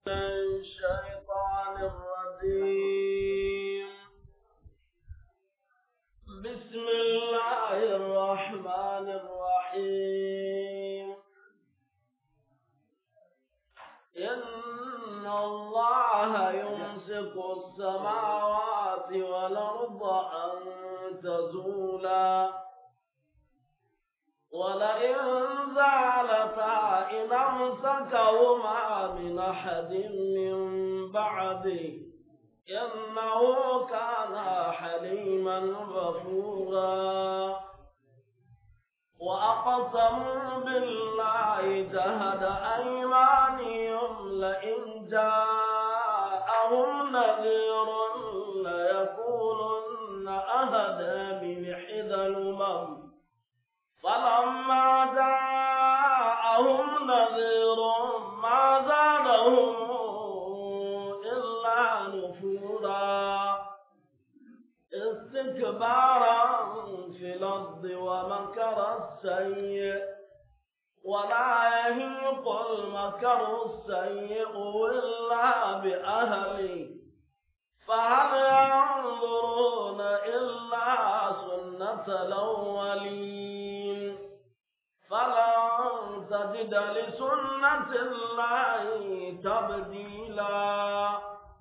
الشيطان الرجيم. بسم الله الرحمن الرحيم. إن الله يمسك السماوات والأرض أن تزولا ولئن زالتا إن أمسكهما من أحد من بعده إنه كان حليما غفورا. وأقسموا بالله جهد أيمانهم لئن جاءهم نذير ليكونن أهدى من إحدى الأمم فلما جاءهم نذير ما زادهم إلا نفورا استكبارا في الأرض ومكر السيء ولا يهيق المكر السيء إلا بأهله فهل ينظرون إلا سنة الأولين فلن تجد لسنة الله تبديلا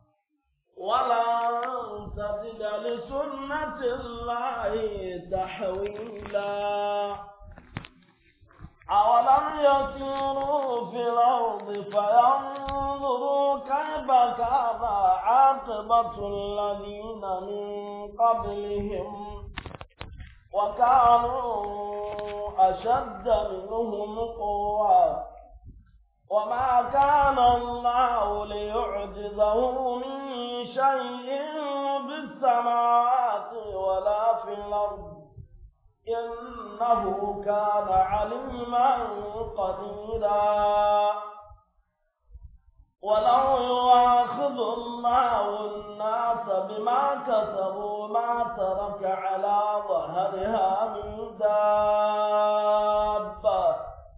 ولن تجد لسنة الله تحويلا. أولم يسيروا في الأرض فينظروا كيف كان عاقبة الذين من قبلهم وكانوا أشد منهم قوة وما كان الله ليعجزه من شيء بالسماوات ولا في الأرض إنه كان عليما قديرا. ولو يؤاخذ الله الناس بما كسبوا ما ترك على ظهرها من دابة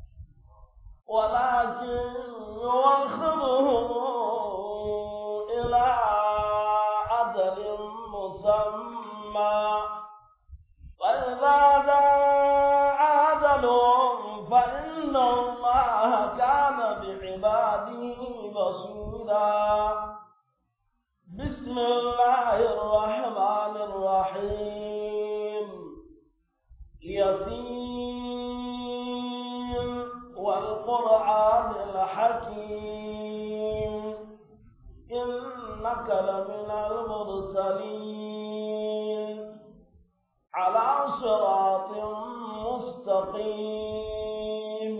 ولكن يؤخرهم إلى أجل مسمى فإذا جاء أجلهم فإن الله كان بعباده بصيرا. بسم الله الرحمن الرحيم. ياسين والقرآن الحكيم إنك لمن المرسلين على صراط مستقيم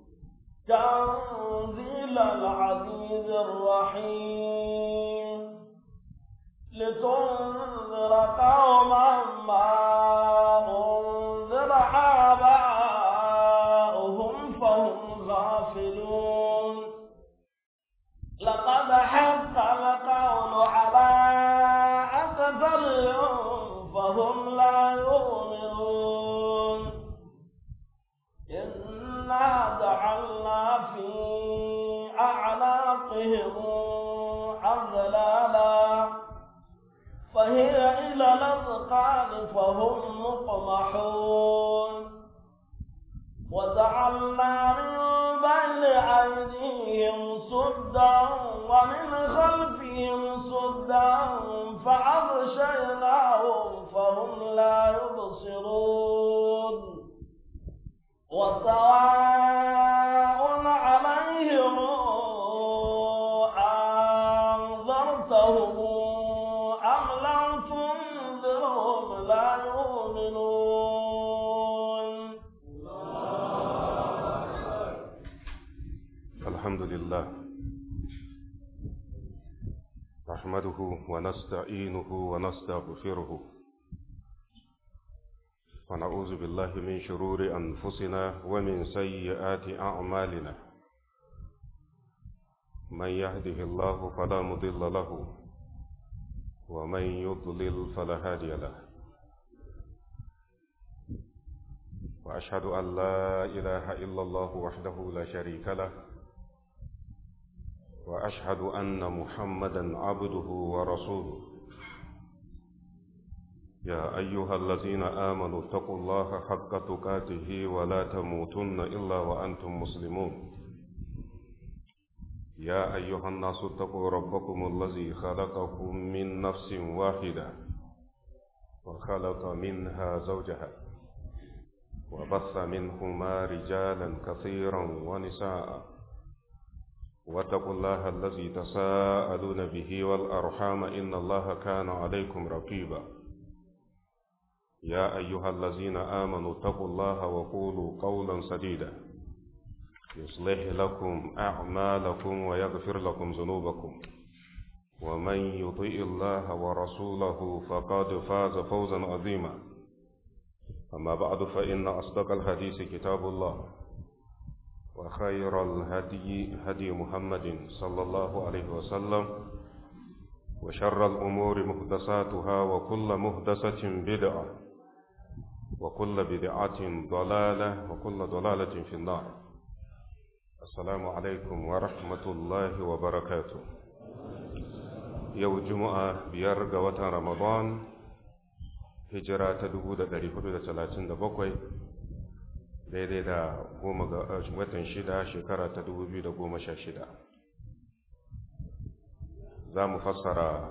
تنزيل العزيز الرحيم لتنذر قوما ما أنذر آباؤهم فهم غافلون. لقد حق القول على أكثرهم فهم لا يؤمنون. إنا جعلنا في أعناقهم أغلالا فهي إلى الأذقان فهم مقمحون. وجعلنا من بين أيديهم سدا ومن خلفهم سدا فأغشيناهم فهم لا يبصرون. وسواء عليهم أنذرتهم أم لم تنذرهم لا يؤمنون. الحمد لله نحمده ونستعينه ونستغفره ونعوذ بالله من شرور أنفسنا ومن سيئات أعمالنا. من يهده الله فلا مضل له ومن يضلل فلا هادي له. وأشهد أن لا إله إلا الله وحده لا شريك له وأشهد أن محمدا عبده ورسوله يا أيها الذين آمنوا اتقوا الله حق تقاته ولا تموتن إلا وأنتم مسلمون يا أيها الناس اتقوا ربكم الذي خلقكم من نفس واحدة وخلق منها زوجها وبث منهما رجالا كثيرا ونساء واتقوا الله الذي تساءلون به والأرحام إن الله كان عليكم رقيبا يا أيها الذين آمنوا اتقوا الله وقولوا قولا سديدا يصلح لكم أعمالكم ويغفر لكم ذنوبكم ومن يطيع الله ورسوله فقد فاز فوزا عظيما أما بعد فإن أصدق الحديث كتاب الله وخير الهدي هدي محمد صلى الله عليه وسلم وشر الأمور محدثاتها وكل محدثة بدعة وكل بدعة ضلالة وكل ضلالة في النار. السلام عليكم ورحمة الله وبركاته. يوم جمعة بيرجى وطن رمضان هجرة تدود 437 daidai da watan 6 shekara ta 2016. Za mu fassara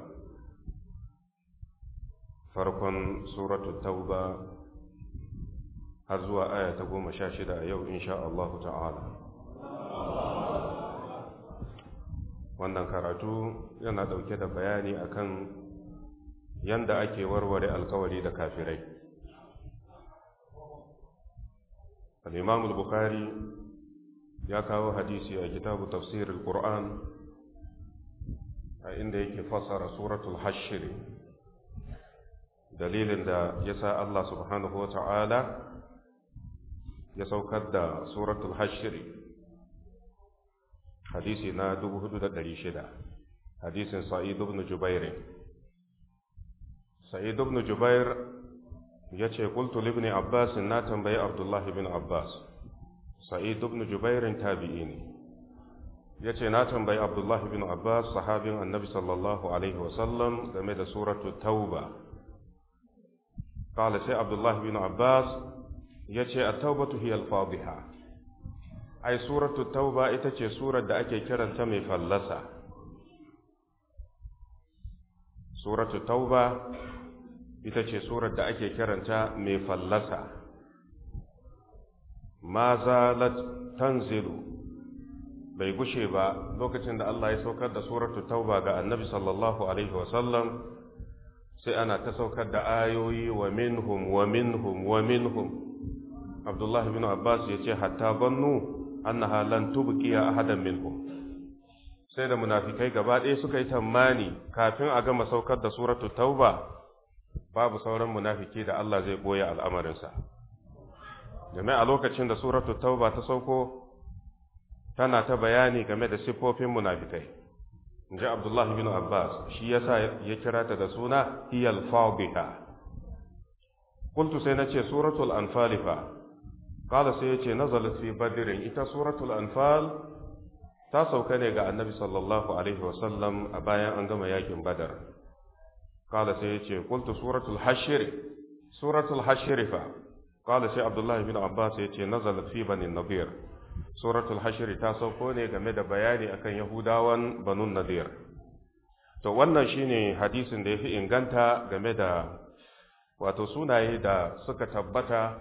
farkon suratul tauba har zuwa aya ta 16 a yau insha Allah ta'ala. Wannan karatu yana dauke da bayani akan yanda ake warware alkawari da kafirai. الإمام البخاري يكاو حديثي كتاب تفسير القرآن عند فسر سورة الحشر دليل دا يسا الله سبحانه وتعالى يسوكد سورة الحشر حديثي نادو حدود دريشدا حديث سعيد بن جبير سعيد بن جبير ya ce kultu libni abbas na tambayi abdullahi bin abbas sa'id ibn jubairin tabi'i ne ya ce na tambayi abdullahi bin abbas sahabin annabi sallallahu alaihi wasallam game da suratu tauba kala sai abdullahi bin abbas ya ce a taubatu hiya al-fadiha ai suratu tauba ita ce surar da ake kiranta mai fallasa suratu tauba ita ce surar da ake kiranta mai fallasa ma zalat tanzilu bai gushe ba lokacin da Allah ya saukar da suratul tauba ga annabi sallallahu alaihi wasallam sai ana ta saukar da ayoyi wa minhum Abdullah bin Abbas ya ce hatta bannu annaha lan tubqiya ahadan minhum sai da munafikai gaba ɗaya suka yi tamani kafin a gama saukar da suratul tauba babu sauran munafiki da Allah zai boye al'amarinsa. Game a lokacin da suratu tauba ta sauko tana ta bayani game da siffofin munafikai. In ji Abdullahi bin Abbas, shi yasa ya kira ta da suna hiyal fadiha. Kultu sai na ce suratul anfal fa, kala sai ya ce nazalat fi badirin ita suratul anfal ta sauka ne ga annabi sallallahu alaihi wasallam a bayan an gama yakin badar. قال سيدي قلت سورة الحشر قال سي عبد الله بن عباس يتي نزلت في بني النضير سورة الحشر تاسوكوني game da bayani akan Yahudawan Banu Nadir to wannan shine hadisin da yafi inganta game da wato sunaye da suka tabbata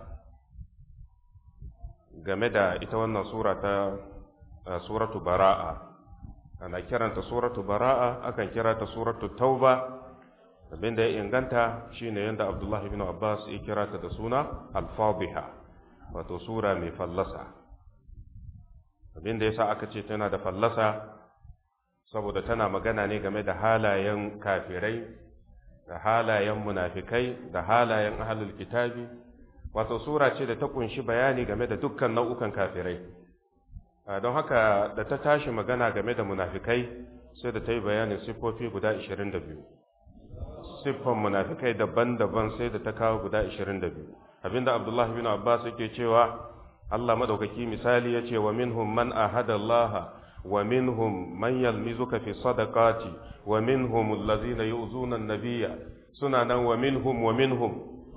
game da ita wannan sura ta suratu bara'a ana kiranta suratu bara'a akan kirata suratu tauba abinda ya inganta shine yanda Abdullah ibn Abbas ya kira ta da suna al-fadiha wato sura mai fallasa abinda yasa aka ce tana da fallasa saboda tana magana ne game da halayen kafirai da halayen munafikai da halayen ahlul kitabi wato sura ce da ta kunshi bayani game da dukkan nau'ukan kafirai don haka da ta tashi magana game da munafikai sai da ta yi bayanin siffofi guda 22 siffan munafikai daban-daban sai da ta kawo guda 22 abinda Abdullah bin Abbas yake cewa Allah madaukaki misali yace wa minhum man ahada Allah wa minhum man yalmizuka fi sadaqati wa minhum allazina yu'zuna an-nabiyya suna nan wa minhum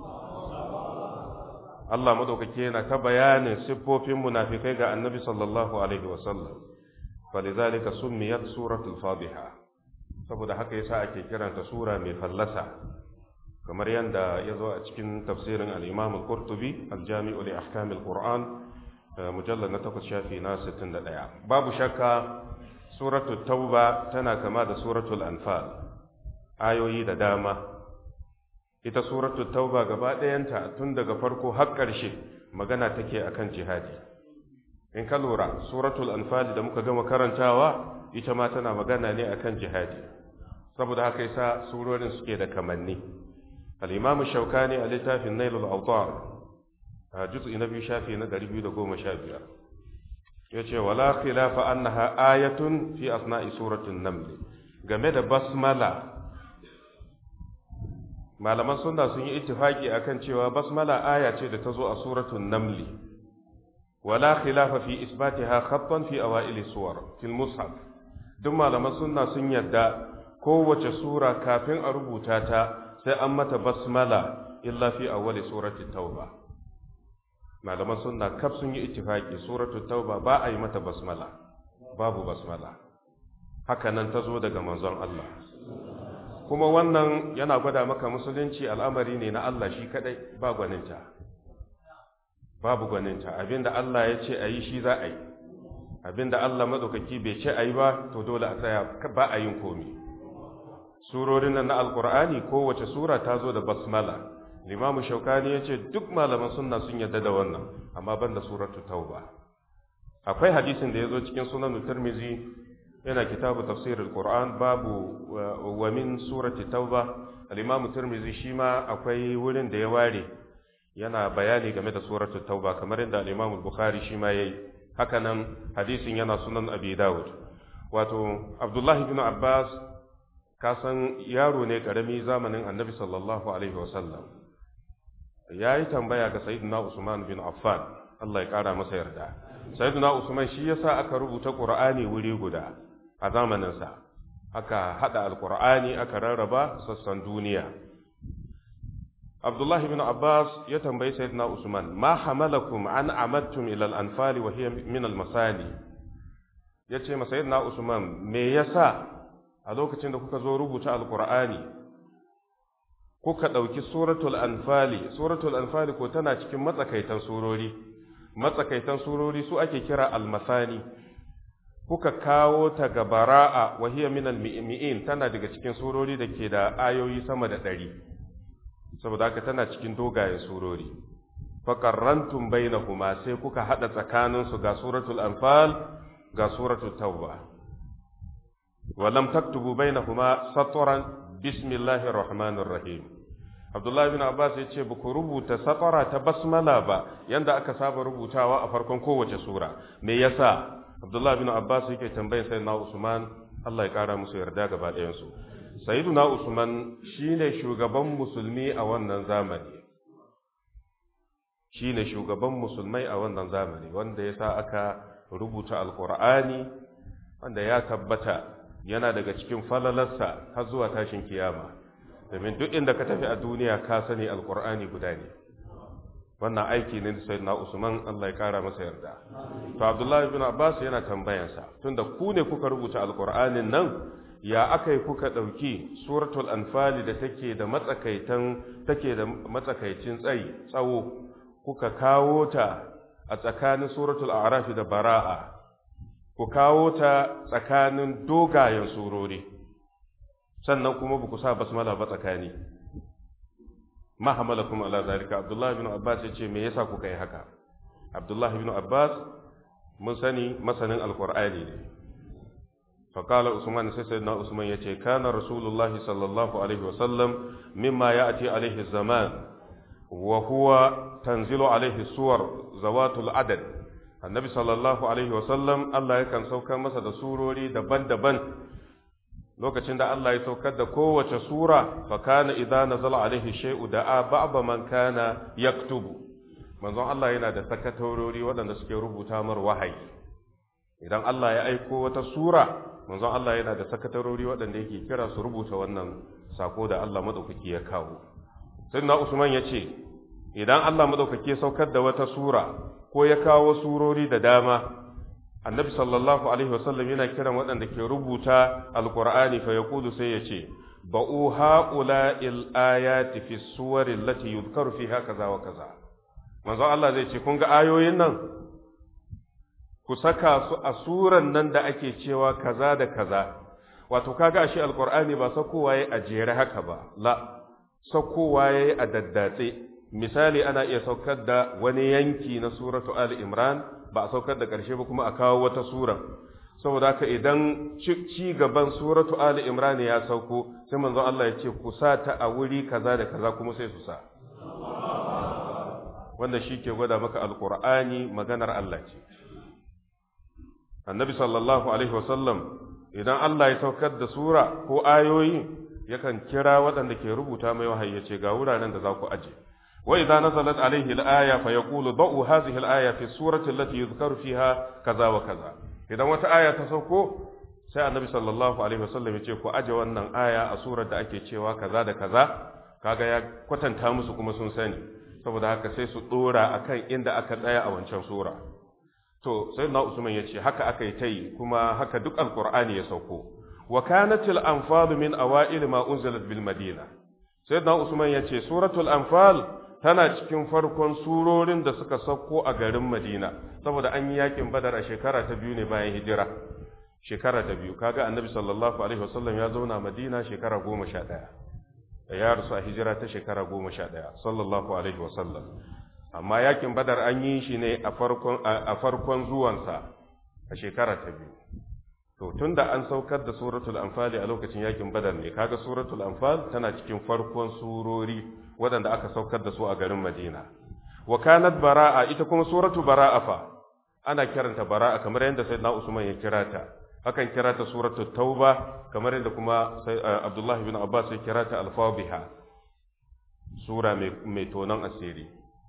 Allah madaukake yana ta bayanin siffofin munafikai ga annabi sallallahu alaihi wasallam falizalika summiyat suratul fadiha saboda haka yasa ake kiranta sura mai fallasa kamar yadda ya zo a cikin tafsirin al-Imam al-Qurtubi al-Jami'u li ahkam al-Qur'an mujallad na 8 shafi na 61 babu shakka suratul tauba tana kama da suratul anfal ayoyi da dama ita suratul tauba gaba ɗayanta tun daga farko har ƙarshe magana take akan jihadi in ka lura suratul anfal da muka gama karantawa ita ma tana magana ne akan jihadi saboda haka yasa surorin suke da kamanni al-imam shaukani a littafin nailul awtar juz'i na 2 shafi na 215 yace wala khilafa annaha ayatun fi asna'i suratul naml game da basmala malaman sunna sun yi ittifaki akan cewa basmala aya ce da ta zo a suratul naml wala khilafa fi isbatiha khattan fi awail suwar fil mushaf duk malaman sunna sun yadda kowace sura kafin a rubuta ta sai an mata basmala illa fi awwali surati tauba malaman sunna kaf sun yi ittifaki suratul tauba ba a yi mata basmala babu basmala haka nan ta zo daga manzon Allah kuma wannan yana gwada maka musulunci al'amari ne na Allah shi kadai ba gwaninta babu gwaninta abinda Allah ya ce a yi shi za a yi abinda Allah madaukaki bai ce a yi ba to dole a tsaya ba a yin komi surorin nan na alkur'ani kowace sura ta zo da basmala limamu shaukani ya ce duk malaman sunna sun yarda da wannan amma banda suratul tauba akwai hadisin da ya zo cikin sunan tirmizi yana kitabu tafsirul qur'an babu wa min surati tauba al-imam tirmizi shi ma akwai wurin da ya ware yana bayani game da suratul tauba kamar inda al-imam bukhari shi ma yayi haka nan hadisin yana sunan abi daud wato abdullahi ibn abbas kasan yaro ne karami zamanin annabi sallallahu alaihi wasallam yayi tambaya ga sayyidina usman bin affan Allah ya kara masa yarda sayyidina usman shi yasa aka rubuta qur'ani wuri guda a zamaninsa aka hada alqur'ani aka rarraba sassan duniya Abdullah ibn Abbas ya tambayi sayyidina Usman ma hamalakum an amadtum ila al-anfal wa hiya min al-masani yace ma sayyidina Usman me yasa a lokacin da kuka zo rubuta alqur'ani kuka dauki suratul anfal ko tana cikin matsakaitan surori su ake kira al-masani kuka kawo ta ga bara'a wa hiya min al-mi'in tana daga cikin surori da ke da ayoyi sama da 100 saboda haka tana cikin dogayen surori faqarrantum bainahuma sai kuka hada tsakanin su ga suratul anfal ga suratul tauba wa lam taktubu bainahuma satran bismillahir rahmanir rahim Abdullah ibn Abbas ya ce ku rubuta satara ta basmala ba yanda aka saba rubutawa a farkon kowace sura me yasa Abdullah ibn Abbas yake tambayar sayyidina Usman Allah ya kara musu yarda gaba ɗayan su sayyidina Usman shine shugaban musulmi a wannan zamani shine shugaban musulmai a wannan zamani wanda yasa aka rubuta alqur'ani wanda ya tabbata yana daga cikin falalarsa har zuwa tashin kiyama domin duk inda ka tafi a duniya ka sani alqur'ani guda ne wannan aiki ne da sayyidina Usman Allah ya kara masa yarda to Abdullah ibn Abbas yana tambayansa tunda ku ne kuka rubuta alqur'anin nan ya akai kuka dauki suratul anfal da take da matsakaicin tsawo kuka kawo ta a tsakanin suratul a'raf da bara'a ku kawo ta tsakanin dogayen surori sannan kuma ba ku sa basmala ba tsakani ma hamalakum ala zalika Abdullah ibn Abbas yace me yasa kuka yi haka Abdullah ibn Abbas mun sani masanin alqur'ani ne fa qala Usman sai sayyidina Usman yace kana rasulullahi sallallahu alaihi wasallam mimma ya'ti alaihi zaman wa huwa tanzilu alaihi suwar zawatul adad annabi sallallahu alaihi wasallam Allah yakan saukar masa da surori daban-daban lokacin da Allah ya saukar da kowace sura fa kana idza nazala alaihi shay'u da'a ba'da man kana yaktubu manzon Allah yana da sakatorori waɗanda suke rubuta mar wahayi idan Allah ya aiko wata sura manzon Allah yana da sakatarori waɗanda yake kira su rubuta wannan sako da Allah madaukaki ya kawo. Sayyidina Usman ya ce idan Allah madaukaki ya saukar da wata sura ko ya kawo surori da dama, annabi sallallahu alaihi wasallam yana kiran waɗanda ke rubuta alqur'ani fa yaqulu sai ya ce ba'u ha'ula'il ayati fi suwari allati yuzkaru fiha kaza wa kaza. Manzo Allah zai ce kun ga ayoyin nan ku saka su a suran nan da ake cewa kaza da kaza. Wato kaga ashe alqur'ani ba sakowa yayi a jere haka ba, la sakowa yayi a daddatse. Misali ana iya saukar da wani yanki na suratu Ali Imran ba a saukar da ƙarshe ba kuma a kawo wata sura. Saboda haka idan ci gaban suratu Ali Imran ya sauko sai manzon Allah ya ce ku sa ta a wuri kaza da kaza kuma sai su sa. Wanda shi ke gwada maka alqur'ani maganar Allah ce. Annabi sallallahu alaihi wasallam idan Allah ya saukar da sura ko ayoyi yakan kira waɗanda ke rubuta mai wahayi ya ce ga wuraren da za ku aje. Wa idza nazalat alaihi al-aya fa yaqulu da'u hadhihi al-aya fi surati allati yuzkaru fiha kaza wa kaza. Idan wata aya ta sauko sai annabi sallallahu alaihi wasallam ya ce ku aje wannan aya a surar da ake cewa kaza da kaza, kaga ya kwatanta musu kuma sun sani, saboda haka sai su dora akan inda aka tsaya a wancan sura. To sai na Usman ya ce haka aka yi ta yi kuma haka duk alqur'ani ya sauko. Wa kanatil anfal min awail ma unzilat bil madina. Sai na Usman ya ce suratul anfal tana cikin farkon surorin da suka sauko a garin Madina, saboda an yi yakin Badar a shekara ta 2 ne bayan hijira. Shekara ta 2, kaga annabi sallallahu alaihi wasallam ya zauna Madina shekara 11. Ya rasu a hijira ta shekara 11 sallallahu alaihi wasallam. Amma yakin Badar an yi shi ne a farkon zuwansa a shekara ta 2. To tunda an saukar da suratul anfal a lokacin yakin Badar ne, kaga suratul anfal tana cikin farkon surori waɗanda aka saukar da su a garin Madina. Wa kanat bara'a, ita kuma suratu bara'a fa ana kiranta bara'a kamar yadda sayyidina Usman ya kira ta. Akan kira ta suratu tauba kamar yadda kuma Abdullah ibn Abbas ya kira ta al-Fadhiha, sura mai tonon asiri.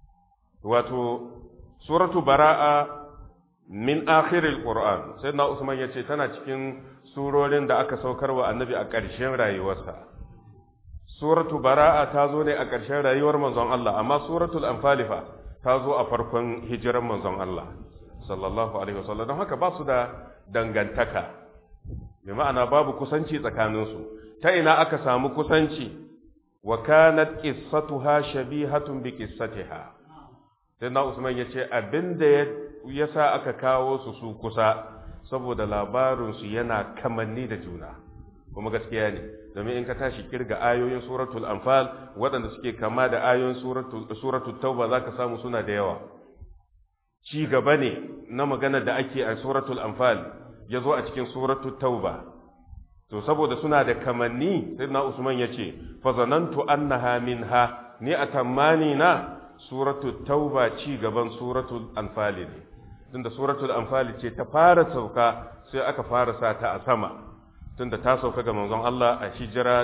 Wato suratu bara'a min akhiril Qur'an, sayyidina Usman ya ce tana cikin surorin da aka saukar wa annabi a ƙarshen rayuwarsa. Suratu bara'a ta zo ne a ƙarshen rayuwar manzon Allah, amma suratul anfal fa ta zo a farkon hijiran manzon Allah sallallahu alaihi wasallam. Don haka ba su da dangantaka, bi ma'ana babu kusanci tsakaninsu. Ta ina aka samu kusanci? Wa kanat qissatuha shabihatun bi qissatiha. Sai na Usman ya ce abinda ya sa aka kawo su kusa saboda labarinsu yana kamanni da juna, kuma gaskiya ne. Domin in ka tashi kirga ayoyin suratul anfal waɗanda suke kama da ayoyin suratul tauba za ka samu suna da yawa. Ci gaba ne na magana da ake a suratul anfal ya zo a cikin suratul tauba. To saboda suna da kamanni sai na Usman ya ce fa zanantu annaha minha, ni a tammani na suratul tauba ci gaban suratul anfal ne, tunda suratul anfal ce ta fara sauka sai aka fara sa ta a sama, tunda ta sauka ga manzon Allah a hijira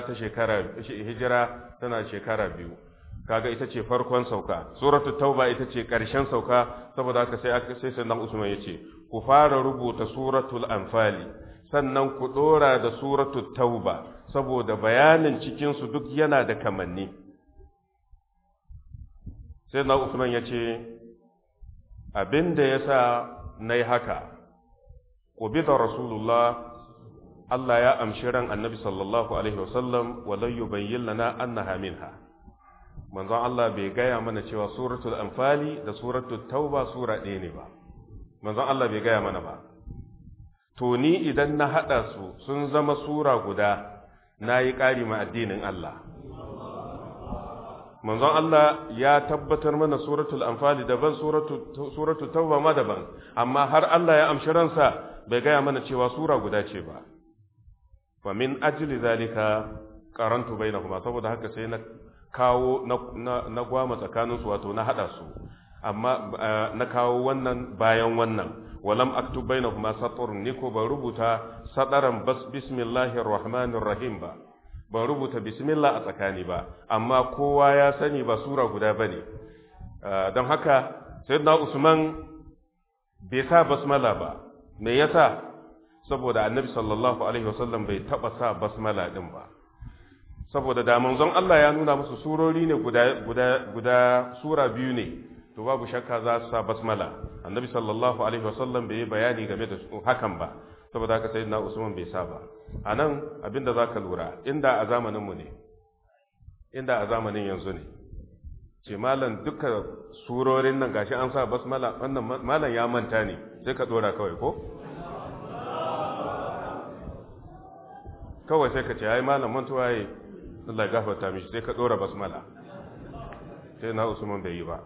tana shekara 2, kaga ita ce farkon sauka. Suratul tauba ita ce ƙarshen sauka, saboda haka sai sannan Usman yace ku fara rubuta suratul anfali sannan ku dora da suratul tauba, saboda bayanin cikin su duk yana da kamanni. Sai na Usman yace abinda yasa nayi haka, qubida rasulullah, Allah ya amshi ran annabi sallallahu alaihi wasallam walau yubayyin lana annaha minha. Manzon Allah bai gaya mana cewa suratul anfali da suratul tauba sura ɗaya ne ba. Manzon Allah bai gaya mana ba. To ni idan na haɗa su sun zama sura guda, na yi ƙari ma addinin Allah. Manzon Allah ya tabbatar mana suratul anfali daban, suratul tauba ma daban, amma har Allah ya amshi ransa bai gaya mana cewa sura guda ce ba. Wa min ajli zalika qarantu bainahuma, saboda haka sai na kawo na gwama tsakanin su, wato na hada su, amma na kawo wannan bayan wannan. Walam aktub bainahuma satr, ni ko ban rubuta sadaran bas bismillahir rahmanir rahim ba, ban rubuta bismillah a tsakani ba, amma kowa ya sani ba sura guda bane. Don haka sayyidina Usman bai sa basmala ba, me yasa saboda annabi sallallahu alaihi wasallam bai taba sa basmala din ba, saboda da manzon Allah ya nuna musu surori ne guda sura biyu ne, to babu shakka za su sa basmala. Annabi sallallahu alaihi wasallam bai yi bayani game da hakan ba, saboda haka sayyidina Usman bai sa ba. Anan abinda zaka lura, inda a zamanin mu ne, inda a zamanin yanzu ne, ce malam duka surorin nan gashi an sa basmala, wannan malam ya manta ne, sai ka dora kawai ko kawai sai ka ce ai malam mantuwa yi, Allah ya gafarta mishi, sai ka dora basmala. sai na Usman bai yi ba.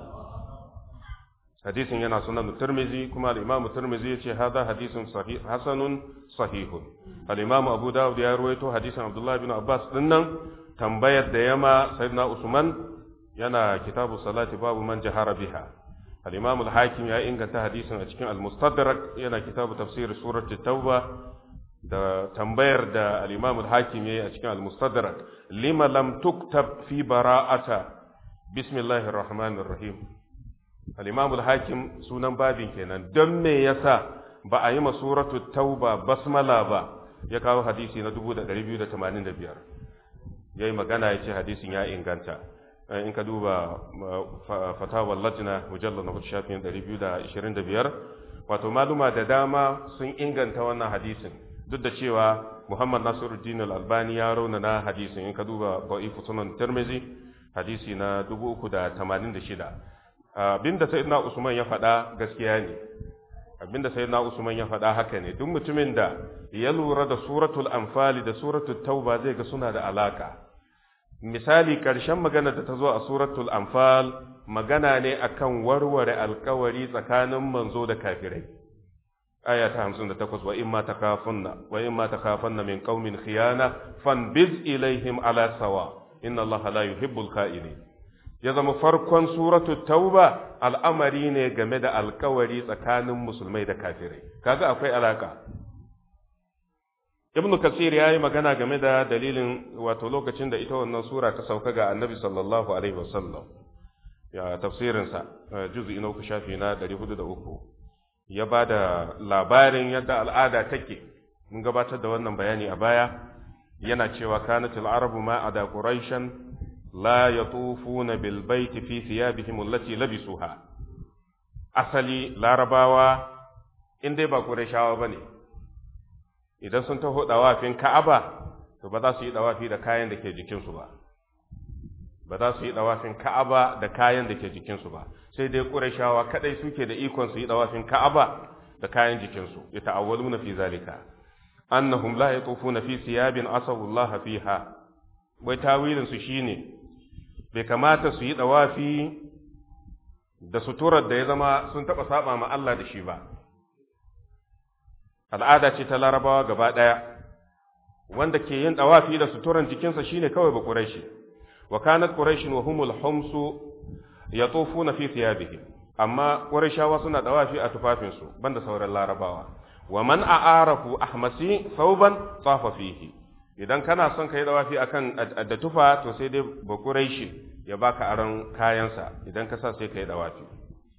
hadisin yana sunan Tirmidhi, kuma al-Imam Tirmidhi yace hada hadisun sahih hasanun sahihun. al-Imam Abu Dawud ya ruwaito hadisin Abdullah ibn Abbas dinnan, tambayar da yama sayyidina Usman yana kitabu salati babu man jahara biha. al-Imam al-Hakim ya inganta hadisin a cikin al-Mustadrak, yana kitabu tafsir surat at-Tauba, da tambayar da al-Imam al-Hakim yayi a cikin al-Mustadrak, lima lam tuktab fi bara'ata bismillahir rahmanir rahim. al-Imam al-Hakim sunan babin kenan, don me yasa ba a yi ma suratu tauba basmala ba, ya kawo hadisi na 2285, yayi magana yace hadisin ya inganta. In ka duba fatawa lajna mujallal na shafin 225, wato maluma da dama sun inganta wannan hadisin, duk da cewa Muhammad Nasiruddin al-Albani ya raunana hadisin. In ka duba Da'if Sunan Tirmidhi hadisi na 386. Abinda sayyidina Usman ya faɗa gaskiya ne, abinda sayyidina Usman ya faɗa haka ne. Duk mutumin da ya lura da suratul Anfal da suratul Tauba zai ga suna da alaka. Misali, ƙarshen magana da ta zo a suratul Anfal magana ne akan warware alkawari tsakanin manzo da kafirai. Aya ta 58, wa imma takafunna min qaumin khiyana fanbiz ilaihim ala sawa inna Allaha la yuhibbul kha'inin. Ya zama farkon suratul Tauba al'amari ne game da alkawari tsakanin musulmai da kafirai. Kaga akwai alaka. Ibn Kasir ya yi magana game da dalilin, wato lokacin da ita wannan sura ta sauka ga Annabi sallallahu alaihi wasallam, ya tafsirinsa juz'i na 3 shafi na 403, ya ba da labarin yadda al'ada take. Mun gabatar da wannan bayani a baya. Yana cewa kanatul arabu ma ada quraishan la yatufuna bil baiti fi thiyabihim allati labisuha. Asali larabawa in dai ba qurayshawa bane, idan sun taho dawafin Ka'aba to ba za su yi dawafi da kayan da ke jikinsu ba, ba za su yi dawafin Ka'aba da kayan da ke jikinsu ba, sai dai Qurayshawa kadai suke da ikon su yi dawafin Ka'aba da kayan jikinsu. Yata'awwaluna fi zalika annahum la yatufuna fi thiyabin asawallaha fiha. Wai tawilin su shine bai kamata su yi dawafi da suturar da ya zama sun taba saba ma Allah da shi ba. Al'ada ce ta larabawa gaba ɗaya, wanda ke yin ɗawafi da suturan jikinsa shine kawai ba Quraishi. Wa kanat Quraishin wa humul humsu yatufuna fi thiyabihim, amma Qurayshawa suna ɗawafi a tufafinsu banda sauran larabawa. Wa man a'arafu ahmasi thawban tafa fihi. Idan kana son kai ɗawafi akan da tufa, to sai dai ba Quraishi ya baka aron kayansa, idan ka sa sai kai ɗawafi.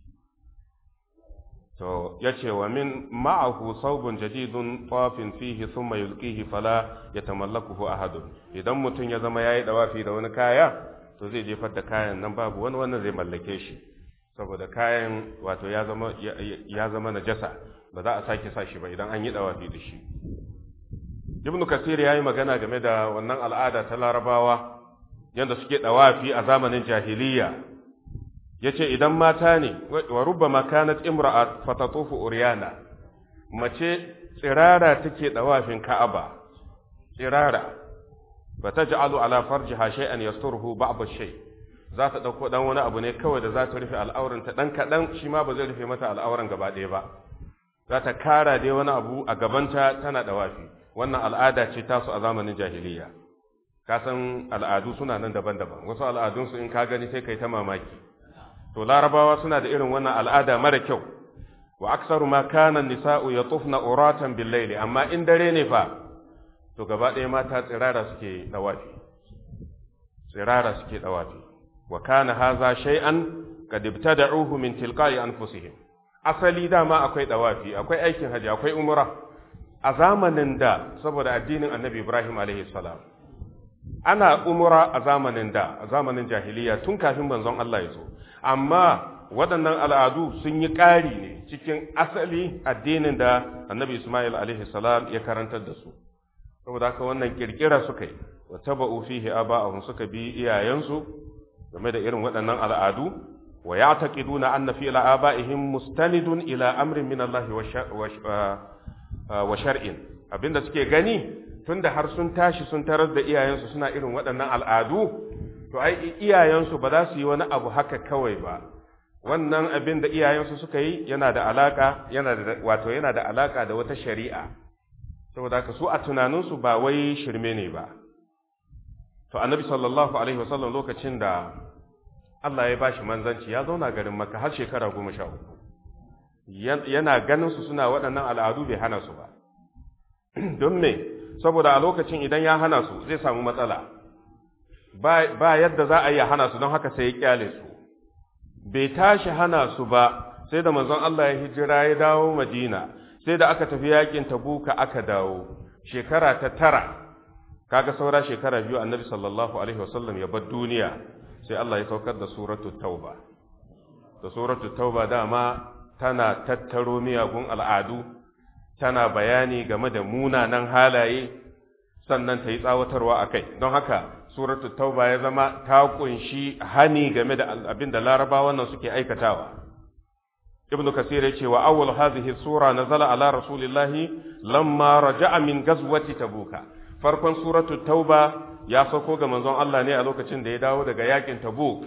To yace wa min ma'ahu saubun jadidun tafin fihi thumma yulqihi fala yatamallakuhu ahadun. Idan mutum ya zama yayi dawafi da wani kaya, to zai jefar da kayan nan, babu wani zai mallake shi, saboda kayan wato ya zama najasa, ba za a sake sa shi ba idan an yi dawafi da shi. Ibn Kasir yayi magana game da wannan al'ada ta Larabawa yanda suke dawafi a zamanin jahiliya. Yace idan mata ne, wa rubbama kanat imra'at fatatufu uryana, mace tsirara take dawafin Ka'aba, tsirara, fataj'alu ala farjiha shay'an yasturuhu ba'd ash-shay. Za ta dauko dan wani abu ne kawai da za ta rufe al'auran ta dan kadan, shi ma ba zai rufe mata al'auran gaba ɗaya ba. Za ta kara dai wani abu a gabanta tana dawafi. Wannan al'ada ce tasu a zamanin jahiliya. Ka san al'adu suna nan daban-daban. Wasu al'adunsu in ka gani sai kai ta mamaki. To larabawa suna da irin wannan al'ada mara kyau. Wa aksaru ma kana nisa'u yatufna uratan bil layli, amma in dare ne fa to gaba ɗaya mata tsirara suke dawafi, tsirara suke dawafi. Wa kana hadha shay'an qad ibtada'uhu min tilqa'i anfusihim. asali dama akwai dawafi, akwai aikin haji, akwai umra a zamanin da, saboda addinin annabi Ibrahim alaihi salam ana umra a zamanin jahiliya tun kafin manzon Allah ya zo, amma waɗannan al'adu sun yi ƙari ne cikin asali addinin da annabi Ismail alaihi salam ya karantar da su. Saboda haka wannan kirkira suka yi, wa taba'u fihi aba'ahum, suka bi iyayensu game da irin waɗannan al'adu, wa ya'taqiduna anna fi aba'ihim mustanidun ila amrin min Allah wa shar'in. Abinda suke gani tunda har sun tashi sun tarar da iyayensu suna irin waɗannan al'adu, to ai iyayensu ba za su yi wani abu haka kawai ba. Wannan abin da iyayensu suka yi yana da alaka da wata shari'a. Saboda haka su a tunaninsu ba wai shirme ne ba. To annabi sallallahu alaihi wasallam lokacin da Allah ya bashi manzanci ya zauna garin Makka har shekara 13. Yana ganin su suna waɗannan al'adu bai hana su ba. Don me? Saboda a lokacin idan ya hana su zai samu matsala. Ba yadda za a yi hana su, don haka sai ya kyale su. Bai tashi hana su ba sai da manzon Allah ya hijira ya dawo Madina, sai da aka tafi yakin Tabuka aka dawo shekara ta 9, kaga saura shekara 2 annabi sallallahu alaihi wasallam ya bar duniya, sai Allah ya saukar da suratul tauba. Da suratul tauba dama tana tattaro miyagun al'adu, tana bayani game da munanan halaye, sannan ta yi tsawatarwa akai. Don haka suratul tauba ya zama ta kunshi hani game da abin da larabawan nan suke aikatawa. Ibn Kasir ya ce wa awwal hadhihi sura nazala ala rasulillahi lamma raja'a min ghazwati tabuka. Farkon suratul tauba ya sauko ga manzon Allah ne a lokacin da ya dawo daga yakin Tabuk.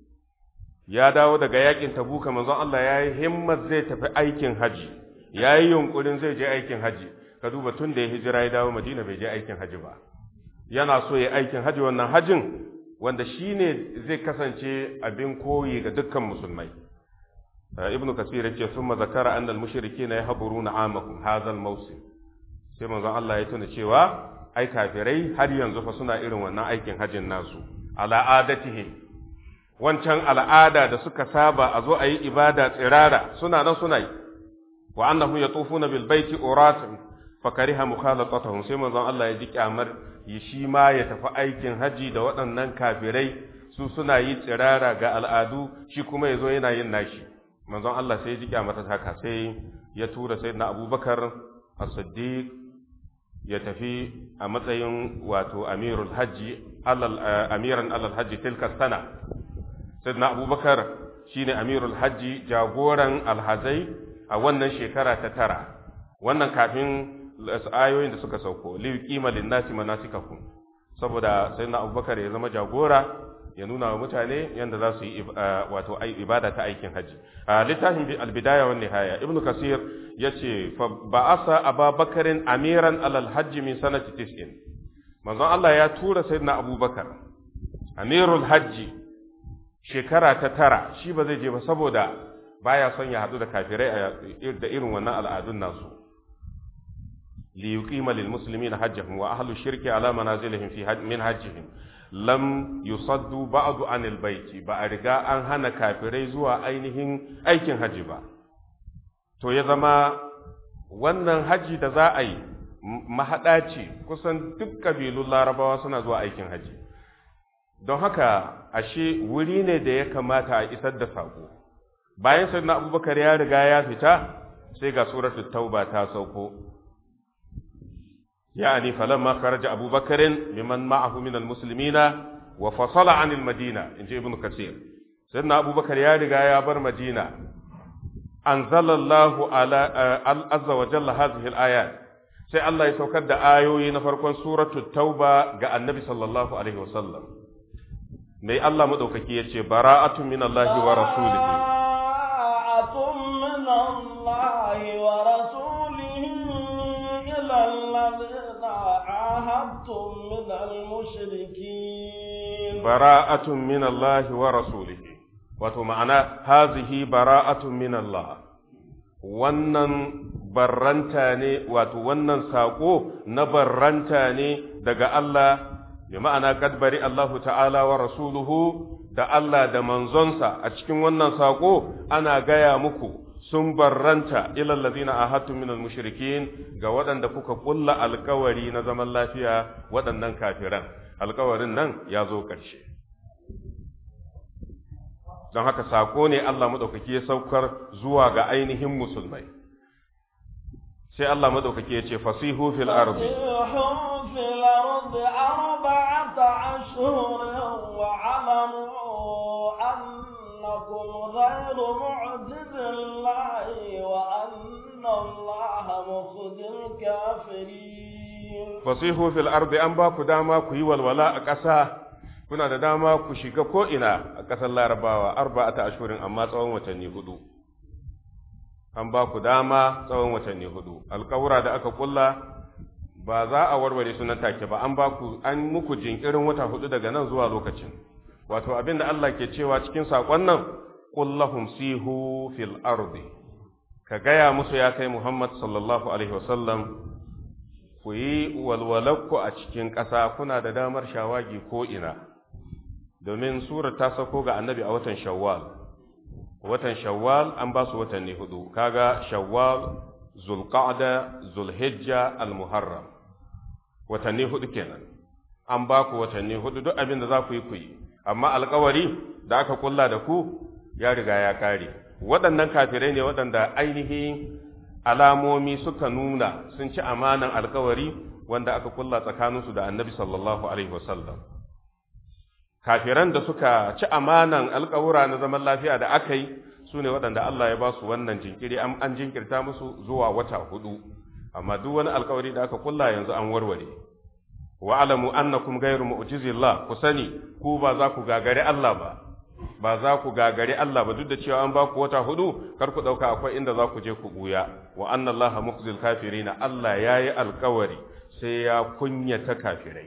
Ya dawo daga yakin Tabuk, manzon Allah yayi himmat zai tafi aikin haji, yayi yunkurin zai je aikin haji. Ka duba tun da ya hijira ya dawo Madina bai je aikin haji ba. Yana so ya aikin haji, wannan hajin wanda shine zai kasance abin koyi ga dukkan musulmai. Ibn Kasir yace summa zakara annal mushrikeena yahburuna amakum hadha al-mawsim. Sai manzon Allah ya tuna cewa ai kafirai har yanzu fa suna irin wannan aikin hajin nasu ala adatihim, wancan al'ada da suka saba a zo a yi ibada tsirara suna nan suna yi. Wa annahu yatufuna bil baiti uratan fakariha mukhalatatuhum, sai manzon Allah ya ji kyamar shi ma ya tafi aikin haji da waɗannan kafirai, su suna yi tsirara ga al'adu, shi kuma ya zo yana yin nashi. Manzon Allah sai ya ji kyamar haka, sai ya tura sayyidina Abubakar as-Siddiq ya tafi a matsayin wato amirul hajji amiran alal hajji tilka sana. Sayyidina Abubakar shine amirul hajji, jagoran alhazai a wannan shekara ta 9. Wannan kafin ayoyin da suka sauko li yuqima lin-nasi manasikakum, saboda sayyidina Abubakar ya zama jagora, ya nuna wa mutane yanda za su yi wato ibada ta aikin haji. Littafin al-bidaya wan nihaya, Ibn Kasir yace fa ba'asa Abubakarin amiran alal hajji min sanati 90. Manzon Allah ya tura sayyidina Abubakar amirul hajji shekara ta 9, shi ba zai je ba saboda baya son ya hadu da kafirai da irin wannan al'adun nasu. Li yuqima lil muslimina hajjahum wa ahlu shirki ala manazilihim fi min hajjihim lam yusaddu ba'du anil baiti, ba a riga an hana kafirai zuwa ainihin aikin haji ba. To ya zama wannan haji da za a yi mahaɗa ce, kusan duk kabilun larabawa suna zuwa aikin haji. Don haka ashe wuri ne da ya kamata a isar da saƙo. Bayan sayyidina Abubakar ya riga ya fita, sai ga suratul tauba ta sauko. يعني فلما خرج أبو بكر بمن معه من المسلمين وفصل عن المدينة، إن جاء ابن كثير سيدنا أبو بكر يا رجاء بر مدينة، أنزل الله على عز وجل هذه الآيات. سي الله يسوكد آيوين فرقون سورة التوبة جاء النبي صلى الله عليه وسلم. مي الله مدوكي يتي براءة من الله ورسوله، براءة من الله ورسوله إلى الذين عاهدتم من المشركين. براءة من الله ورسوله، wato ma'ana hazihi bara'atun min Allah, wannan barranta ne, wato wannan saƙo na barranta ne daga Allah, bi ma'ana kad bari Allahu ta'ala wa rasuluhu, da Allah da manzonsa a cikin wannan saƙo ana gaya muku sun barranta ila allazina ahadtum minal mushrikin ga waɗanda kuka kulla alkawari na zaman lafiya waɗannan kafiran alkawarin nan ya zo ƙarshe don haka sako ne Allah madaukaki ya saukar zuwa ga ainihin musulmai sai Allah madaukaki ya ce fasihu fil ardi arba'ata ashhurin wa 'alamu annakum ghayru mu'jizillahi wa anna Allaha mukhzil kafirin. Fasihu fil ardi, an ba ku dama ku yi walwala a ƙasa, kuna da dama ku shiga ko ina a ƙasar Larabawa arba'ata ashhurin, amma tsawon watanni 4. An ba ku dama tsawon watanni 4. Alƙawura da aka kulla ba za a warware su nan take ba, an muku jinkirin wata 4 daga nan zuwa lokacin. Wato abin da Allah ke cewa cikin saƙon nan, qul lahum sihu fil ardi, ka gaya musu ya kai Muhammad sallallahu alaihi wasallam, ku yi walwalarku a cikin ƙasa, kuna da damar shawagi ko ina, domin surar ta sako ga annabi a watan Shawwal. Watan Shawwal an ba su watanni 4, kaga Shawwal, Zulqa'da, Zulhijja, Al-Muharram, watanni 4 kenan. An ba ku watanni 4, duk abin da za ku yi, amma alƙawari da aka kulla da ku ya riga ya kare. Waɗannan kafirai ne waɗanda ainihin alamomi suka nuna sun ci amanan alƙawari wanda aka kulla tsakaninsu da annabi sallallahu alaihi wasallam. Kafiran da suka ci amanan alƙawura na zaman lafiya da aka yi su ne waɗanda Allah ya ba su wannan jinkiri, an jinkirta musu zuwa wata 4, amma duk wani alƙawari da aka kulla yanzu an warware. Wa alamu annakum ghayru mu'jizillah, ku sani ku ba za ku gagare Allah ba za ku gagare Allah ba, duk da cewa an ba ku wata 4, kar ku dauka akwai inda za ku je ku buya. Wa anna Allaha mukhzil kafirin, Allah yayi alƙawari sai ya kunyata kafirai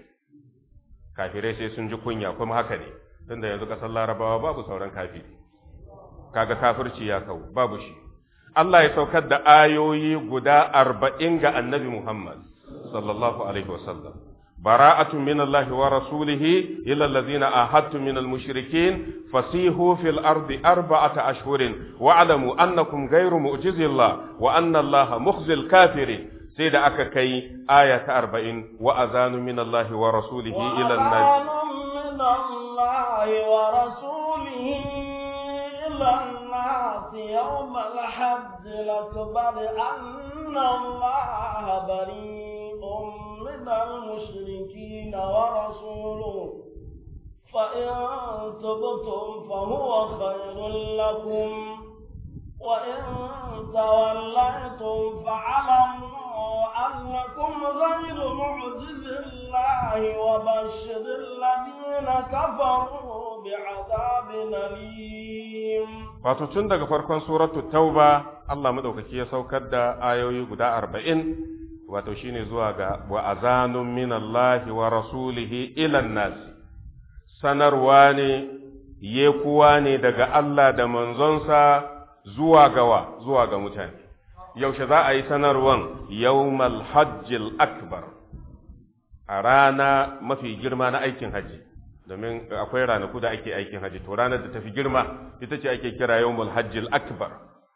sai sun ji kunya, kuma haka ne, tunda yanzu kasar Larabawa babu sauran kafiri, kaga kafirci ya kau, babu shi. Allah ya saukar da ayoyi guda 40 ga annabi Muhammad sallallahu alaihi wasallam. براءة من الله ورسوله إلى الذين آهدتم من المشركين فسيحوا في الأرض 4 أشهر واعلموا أنكم غير معجز الله وأن الله مخزي الكافرين. سيد أككي آية 40 وأذان من الله ورسوله إلى الناس من الله ورسوله إلى الناس يوم الحج الأكبر أن الله بريء من المشركين ورسوله فإن تبتم فهو خير لكم وإن توليتم فاعلموا أنكم غير معجز الله وبشر الذين كفروا بعذاب أليم. wato tun daga farkon suratu Tauba Allah madaukaki ya saukar da ayoyi guda 40, wato shine zuwa ga wa azanun minallahi wa rasulihi ilan nasi, sanarwa ne, yekuwa ne daga Allah da manzonsa zuwa ga mutane. Yaushe za a yi sanarwan? Yawmal hajjil akbar, a rana mafi girma na aikin haji, domin akwai ranaku da ake aikin haji, to ranar da tafi girma ita ce ake kira yawmal hajjil akbar.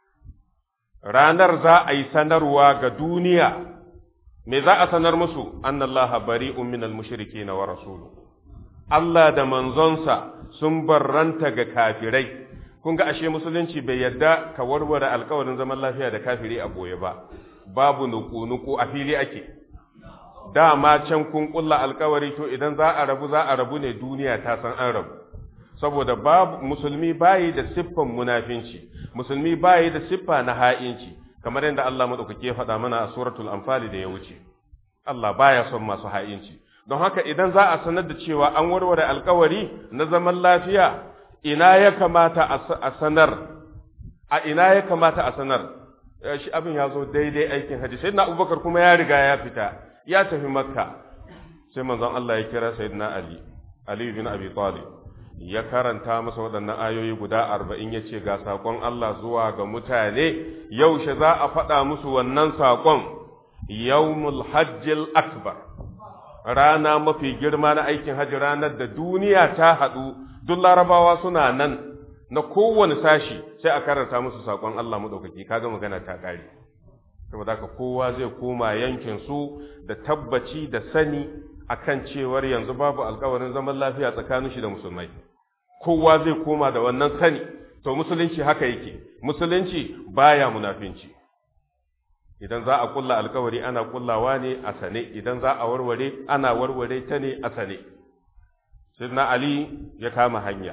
Ranar za a yi sanarwa ga duniya. Me za a sanar musu? Annallaha bari'un minal mushrikeena wa rasuluhu, Allah da manzonsa sun barranta ga kafirai. Kun ga ashe musulunci bai yarda ka warware alƙawarin zaman lafiya da kafiri a goye ba, babu nuku a fili ake. Dama can kun kulla alƙawari, to idan za a rabu ne duniya ta san an rabu, saboda babu musulmi bayi da siffan munafinci, musulmi bayi da siffa na ha'inci, kamar yadda Allah madaukake faɗa mana a suratul Anfal da ya wuce. Allah baya son masu ha'inci. Don haka idan za a sanar da cewa an warware alkawari na zaman lafiya, ina ya kamata a sanar? A ina ya kamata a sanar? Shi abin ya zo daidai aikin haji. Sayyidina Abubakar kuma ya riga ya fita, ya tafi Makka. Sai manzon Allah ya kira Sayyidina Ali bin Abi Talib, ya karanta masa waɗannan ayoyi guda 40, ya ce ga saƙon Allah zuwa ga mutane. Yaushe za a faɗa musu wannan saƙon? Yawmul hajjil akbar, rana mafi girma na aikin hajji, ranar da duniya ta haɗu, duk larabawa suna nan, na kowane sashi sai a karanta musu saƙon Allah maɗaukaki, kaga magana ta ƙare. Saboda haka kowa zai koma yankin su da tabbaci da sani akan cewar yanzu babu alƙawarin zaman lafiya tsakanin shi da musulmai. Kowa zai koma da wannan sani. To musulunci haka yake, musulunci baya munafinci. Idan za a kulla alƙawari ana kullawa ne a sane, idan za a warware ana warware ta ne a sane. Sayyidina Ali ya kama hanya,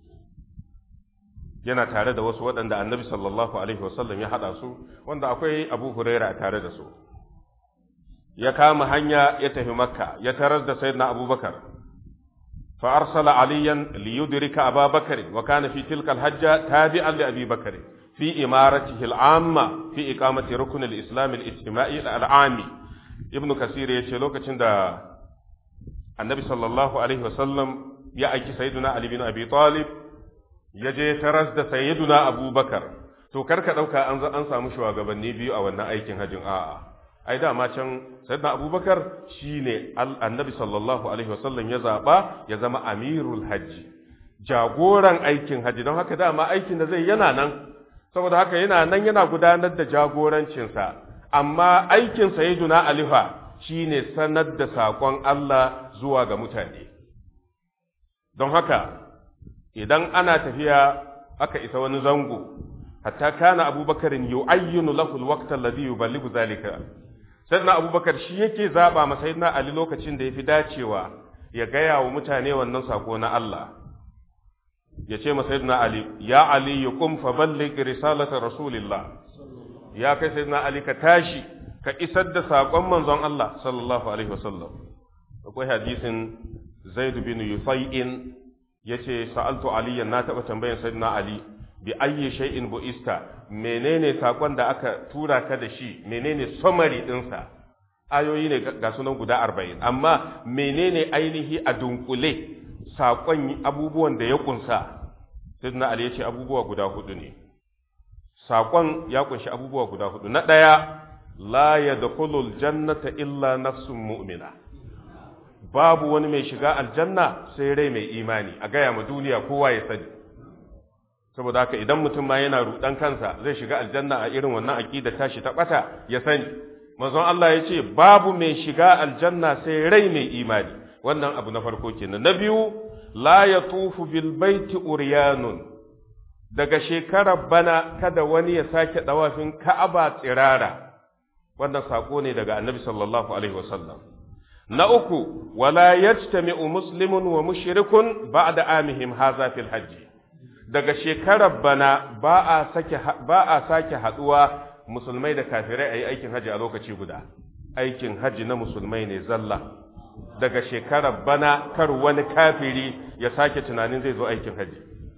yana tare da wasu waɗanda annabi sallallahu alaihi wasallam ya haɗa su, wanda akwai Abu Huraira tare da su. Ya kama hanya ya tafi Makka, ya tarar da Sayyidina Abubakar. Fa arsala Aliyan li yudrika Aba Bakr wa kana fi tilka al-hajja tabi'an li Abi Bakr fi imaratihi al-amma fi iqamati rukn al-islam al-ijtima'i al-'ami. Ibn Kasir yace lokacin da annabi sallallahu alaihi wasallam ya aiki Sayyidina Ali bin Abi Talib ya je taras da sayyiduna Abubakar, to karka dauka an samu shugabanni biyu a wannan aikin hajjin, a'a ai dama can sayyiduna Abubakar shine annabi sallallahu alaihi wasallam ya zaba ya zama amirul hajji, jagoran aikin haji. Don haka dama aikin da zai yana nan, saboda haka yana nan yana gudanar da jagorancinsa, amma aikin sayyiduna Ali fa shine sanar da sakon Allah zuwa ga mutane. Don haka idan ana tafiya aka isa wani zango, hatta kana Abubakarin yu'ayyinu lahu al-waqta alladhi yuballighu zalika. Sayyidina Abubakar shi yake zaba ma Sayyidina Ali lokacin da yafi dacewa ya gaya wa mutane wannan sako na Allah. Ya ce ma Sayyidina Ali, ya Ali qum fa balligh risalata rasulillah. Ya kai Sayyidina Ali ka tashi ka isar da sakon manzon Allah sallallahu alaihi wasallam. Akwai hadisin Zaid bin Yusay'in yace sa'altu aliyan, na taba tambayan Sayyidina Ali, bi ayyi shay'in bu'ista, menene sakon da aka tura ka da shi, menene summary dinsa? Ayoyi ne ga sunan guda 40, amma menene ainihi a dunkule sakon, abubuwan da ya kunsa? Sayyidina Ali yace abubuwa guda 4 ne. Sakon ya kunshi abubuwa guda 4. Na daya, la yadkhulul jannata illa nafsun mu'mina. Babu wani mai shiga aljanna sai rai mai imani, a gaya ma duniya kowa ya sani. Saboda haka idan mutum ma yana rudan kansa zai shiga aljanna a irin wannan aqida tashi ta bata, ya sani manzon Allah ya ce babu mai shiga aljanna sai rai mai imani. Wannan abu na farko kenan. Na biyu, la yatufu bil baiti uryanun. Daga shekarar bana kada wani ya sake dawafin Ka'aba tsirara. Wannan sako ne daga Annabi sallallahu alaihi wasallam. Na uku, wala yajtami'u muslimun wa mushrikun ba'da amihim hadha fil hajj. Daga shekarar bana ba a sake haduwa musulmai da kafirai ayi aikin haji a lokaci guda. Aikin haji na musulmai ne zalla. Daga shekarar bana kar wani kafiri ya sake tunanin zai zo aikin haji.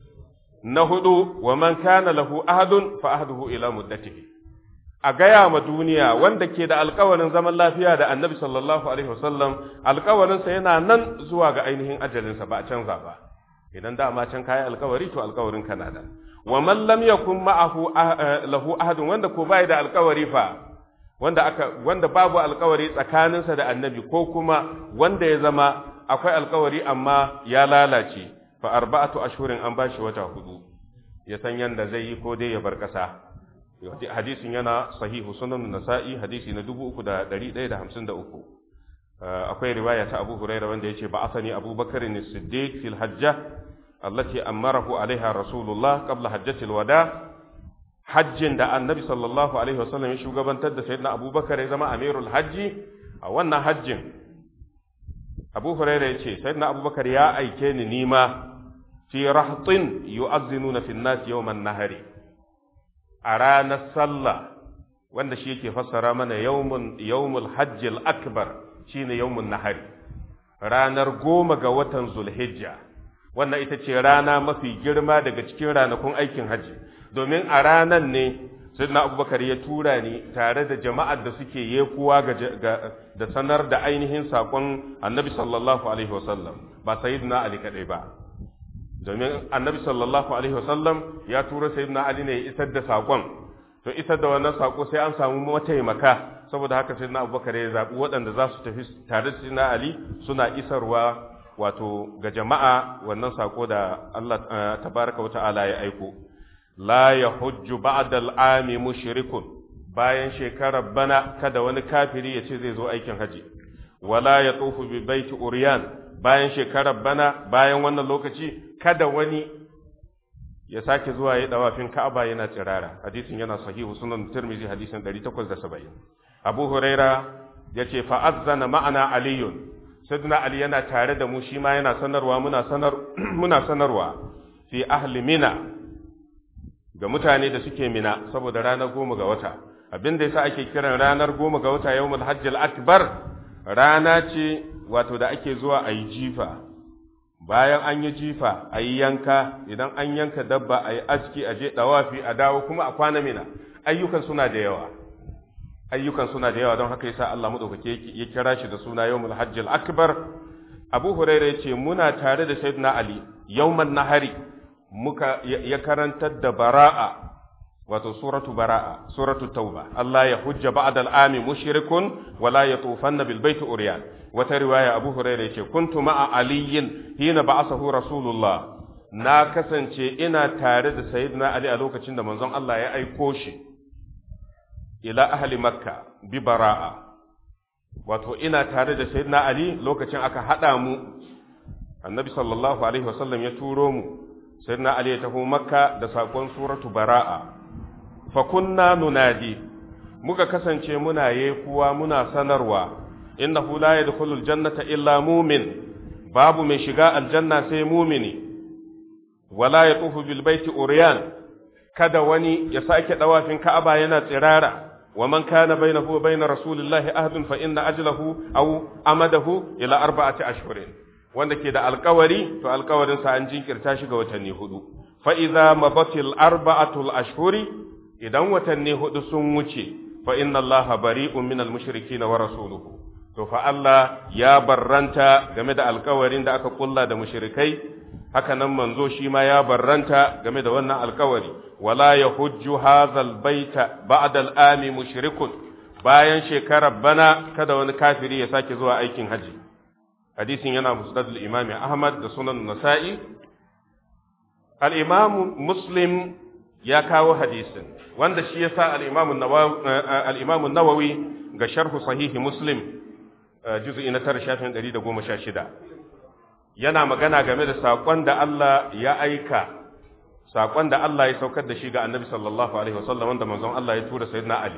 Na hudu, wa man kana lahu ahadun fa ahduhu ila muddatihi. A gaya ma duniya wanda ke da alkawarin zaman lafiya da annabi sallallahu alaihi wasallam, alkawarinsa yana nan zuwa ga ainihin ajalinsa, ba a canza ba. Idan dama can kayi alkawari, to alkawarin kana da. Wa man lam yakun ma'ahu lahu ahadun, wanda ko bai da alkawari fa, wanda babu alkawari tsakaninsa da annabi, ko kuma wanda ya zama akwai alkawari amma ya lalace, fa 4 ashhurin an bashi wata 4 ya san yanda zai yi ko dai ya bar kasa. Hadisin yana sahihu sunan nasa'i, hadisi na 3153. Akwai riwaya ta Abu Hurairah wanda yace ba asani Abu Bakar as-Siddiq fil hajja allati amarahu alaiha Rasulullah qabla hajjatil wada. Hajjin da Annabi sallallahu alaihi wasallam ya shugabantar da Sayyidina Abu Bakar ya zama amirul hajji, a wannan hajjin Abu Hurairah yace Sayyidina Abu Bakar ya aike ni nima fi rahtin yu'azzinuna fi an-nas yawm an-nahari. A ranar sallah, wanda shi yake fassara mana yawmul hajjil akbar, shine yawmun nahari, ranar 10 ga watan Zulhijja. Wannan ita ce rana mafi girma daga cikin ranakun aikin hajji, domin a ranan ne Sayyidina Abubakar ya tura ni tare da jama'ar da suke yekuwa da sanar da ainihin sakon Annabi sallallahu alaihi wasallam, ba Sayyidina Ali kadai ba. Domin Annabi sallallahu alaihi wasallam ya tura Sayyidina Ali ne ya isar da sakon, to isar da wannan sako sai an samu mataimaka, saboda haka Sayyidina Abubakar ya zabi waɗanda za su tafi tare da Sayyidina Ali suna isarwa wato ga jama'a wannan sako da Allah tabaraka wata'ala ya aiko la yahujju ba'da al'ami mushrikun bayan shekarar bana kada wani kafiri ya ce zai zo aikin haji wala yatufu bi baiti uryan bayan shekarar bana bayan wannan lokaci kada wani ya sake zuwa ya dawafin Ka'aba yana tsirara hadisin yana sahihu sunan Tirmidhi hadisin 870 Abu Huraira yace fa azzana ma'ana aliyun sayyidina Ali yana tare da mu shi ma yana sanarwa muna sanarwa fi ahli Mina ga mutane da suke Mina saboda ranar 10 ga wata abinda yasa ake kiran ranar 10 ga wata yawmul hajjil akbar rana ce wato da ake zuwa ayi jifa bayan an yi jifa ayi yanka idan an yanka dabba ayi aski aje dawafi a dawo kuma a kwana Mina ayyukan suna da yawa don haka yasa Allah madaukake ya kira shi da suna yawmul hajjil akbar Abu Hurairah yace muna tare da Sayyidina Ali yawman nahari ya karantar da bara'a wato suratu bara'a suratu tauba Allah ya hujja ba'da al'ami mushrikun wala yatufanna bil baiti uryan wata riwaya Abu Hurairah yace kuntu ma'a aliyin hina ba'athahu rasulullah na kasance ina tare da Sayyidina Ali a lokacin da manzon Allah ya aiko shi ila ahli makka bi bara'a wato ina tare da sayyidina Ali lokacin aka hada mu annabi sallallahu alaihi wasallam ya turo mu sayyidina Ali ya taho makka da sakon suratu bara'a fa kunna nunadi muka kasance muna yekuwa muna sanarwa innahu la yadkhulul jannata illa mu'min babu mai shiga aljanna sai mu'mini wala yatufu bil baiti uryan kada wani ya sake dawafin Ka'aba yana tsirara ومن كان بينه وبين رسول الله عهد فإن أجله أو أمده إلى 4 أشهر wanda ke da alkawari to alkawarin sa an jinkirta shi ga watanni 4 fa idza mabatil 4 ashhuri idan watanni 4 sun wuce fa inna allaha bari'un minal mushrikeen wa rasuluhu to fa Allah ya barranta game da alkawarin da aka kulla da mushrikai haka nan manzo shi ma ya barranta game da wannan alkawari wala yahujju hadzal baita ba'da al'ami mushrikun bayan shekarar bana kada wani kafiri ya sake zuwa aikin haji hadisin yana musnad al-imam Ahmad da sunan Nasa'i al-imam Muslim ya kawo hadisin wanda shi yasa al-imam an-Nawawi ga sharh sahih Muslim juz'i na 9 shafin 116 yana magana game da saƙon da Allah ya aika saƙon da Allah ya saukar da shi ga annabi sallallahu alaihi wasallam wanda manzon Allah ya tura sayyidina Ali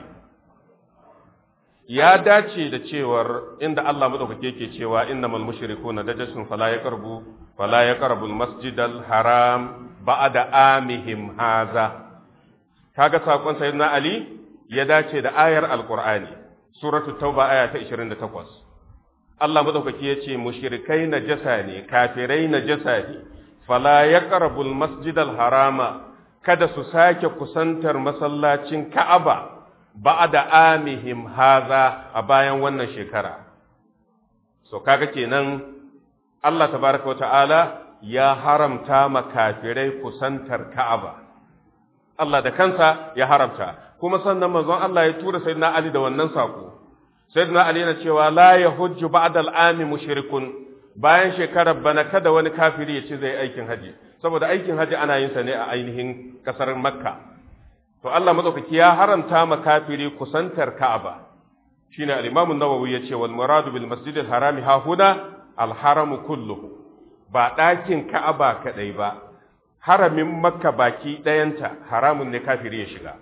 ya dace da cewar inda Allah madaukake yake cewa innamal mushrikuna najasun fala yaqrabu al-masjidal haram ba'da amihim haza kaga saƙon sayyidina Ali ya dace da ayar alqur'ani suratul tauba aya ta 28 Allah madaukaki ya ce mushrikai najasa ne kafirai najasa ne fala yaqrabul masjidal harama kada su sake kusantar masallacin Ka'aba ba'da amihim haza a bayan wannan shekara so kaga kenan Allah tabaraka wa ta'ala ya haramta ma kafirai kusantar Ka'aba Allah da kansa ya haramta kuma sannan manzon Allah ya tura sayyidina Ali da wannan sako sayyidina Ali yana cewa la yahujju ba'da al'ami mushrikun bayan shekarar bana kada wani kafiri ya ce zai aikin haji saboda aikin haji ana yin sa ne a ainihin kasar Makka to Allah madaukaki ya haramta ma kafiri kusantar Ka'aba shine al-Imam an-Nawawi yace wal muradu bil masjidil harami ha huna al-haram kulluhu ba dakin Ka'aba kadai ba haramin Makka baki dayanta haramun ne kafiri ya shiga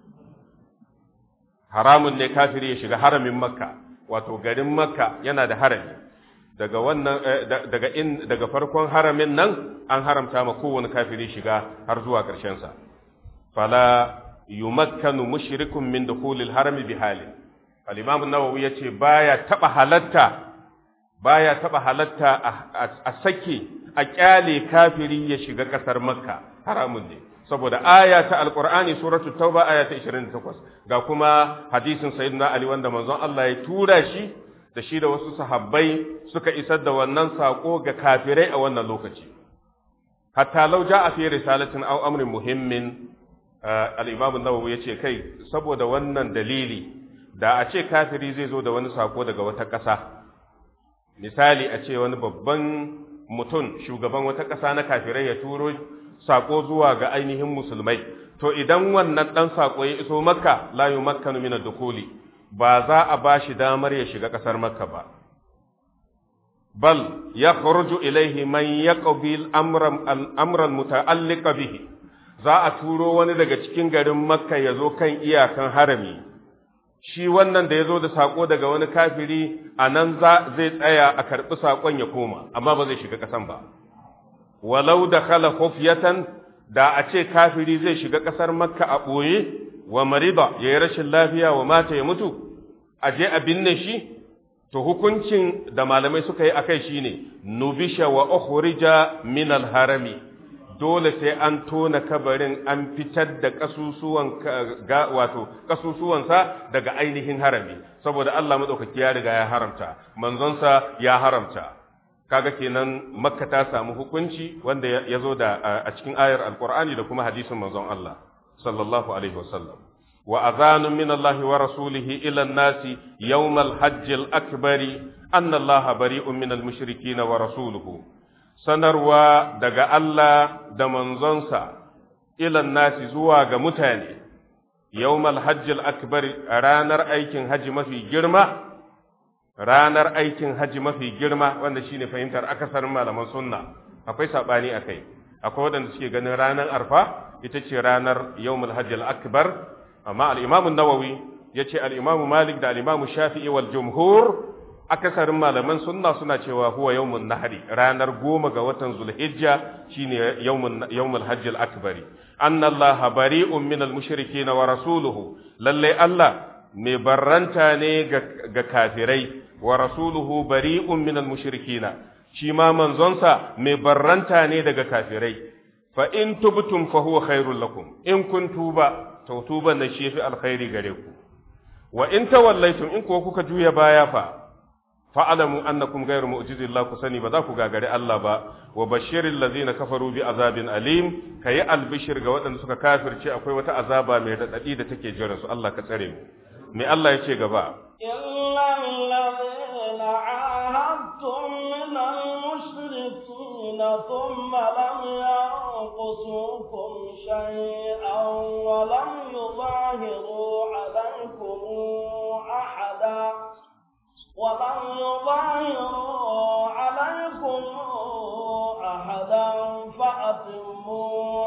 haramun ne kafiri ya shiga haramin Makka wato garin Makka yana da harami daga wannan daga farkon haramin nan an haramta ma kowane kafiri shiga har zuwa ƙarshen sa fala yumakkanu mushrikun min dukhulil harami bihalin al-imam an-nawawi yace baya taba halatta a sake a kyale kafiri ya shiga kasar Makka haramun ne saboda aya ta alqur'ani suratul tauba aya ta 28 ga kuma hadisin sayyidina Ali wanda manzon Allah ya tura shi da shi da wasu sahabbai suka isar da wannan sako ga kafirai a wannan lokaci hatta law ja'a fi risalatin aw amrin muhimmin al-imam an-nawawi yace kai saboda wannan dalili da a ce kafiri zai zo da wani sako daga wata ƙasa misali a ce wani babban mutum shugaban wata ƙasa na kafirai ya turo sako zuwa ga ainihin musulmai, to idan wannan ɗan sako ya iso makka la yumakkanu min ad-dukhuli, ba za a bashi damar ya shiga ƙasar makka ba, bal yakhruju ilayhi man yaqbil amran muta'alliqa bihi, za a turo wani daga cikin garin makka ya zo kan iyakan harami, shi wannan da ya zo da saƙo daga wani kafiri a nan zai tsaya a karɓi saƙon ya koma, amma ba zai shiga ƙasan ba. Walau da khala khufyatan, da a ce kafiri zai shiga ƙasar makka a ɓoye, wa marida ya yi rashin lafiya wa mata ya mutu, a je a binne shi, to hukuncin da malamai suka yi a kai shi ne, nubisha wa ukhrija min al-harami, dole sai an tona kabarin an fitar da kasusuwansa daga ainihin harami, saboda Allah madaukaki ya riga ya haramta, manzonsa ya haramta. Kaga kenan makka ta samu hukunci wanda ya zo da a cikin ayar alqur'ani da kuma hadisin manzon Allah sallallahu alaihi wasallam. wa azanun min Allah wa rasulihi ila an-nasi yawm al-hajj al-akbar anna Allah bari'un min al-mushrikeen wa rasuluhu, sanarwa daga Allah da manzonsa ilan nasi zuwa ga mutane yawmal hajjil akbar, ranar aikin haji mafi girma, ranar aikin haji mafi girma wanda shine fahimtar akasarin malaman sunna. Akwai sabani akai, akwai wadanda suke ganin ranar arfa ita ce ranar yawmal hajjil akbar, amma al-imam an-nawawi yace al-imam malik da al-imam shafi'i wal jumhur akasarin malaman sunna suna cewa huwa yawmun nahri, ranar 10 ga watan zulhijja shine yawmul hajjil akbari. anna allaha bari'un minal mushrikeena wa rasuluhu, lalle Allah mai barranta ne ga kafirai, wa rasuluhu bari'un minal mushrikeena, shi ma manzonsa mai barranta ne daga kafirai. fa in tubtum fa huwa khairul lakum, in kun tuba to tuban na shi fi alkhairi gare ku, wa in tawallaytum, in kuwa kuka juya baya fa fa'alamu annakum ghayru mu'jizillah, ku sani ba za ku gagare Allah ba. wa bashiril ladzina kafaru bi azabin alim, kayi albishir ga waɗanda suka kafirce akwai wata azaba mai radadi da take jira su. Allah ka tsare mu. Me Allah yace gaba? illal ladzina ahadtum minal mushrikin thumma lam yanqusukum shay'an wa lam yuzahiru alaykum ahada وَلَمْ يُظَاهِرُوا عَلَيْكُمْ أَحَدًا فَأَتِمُّوا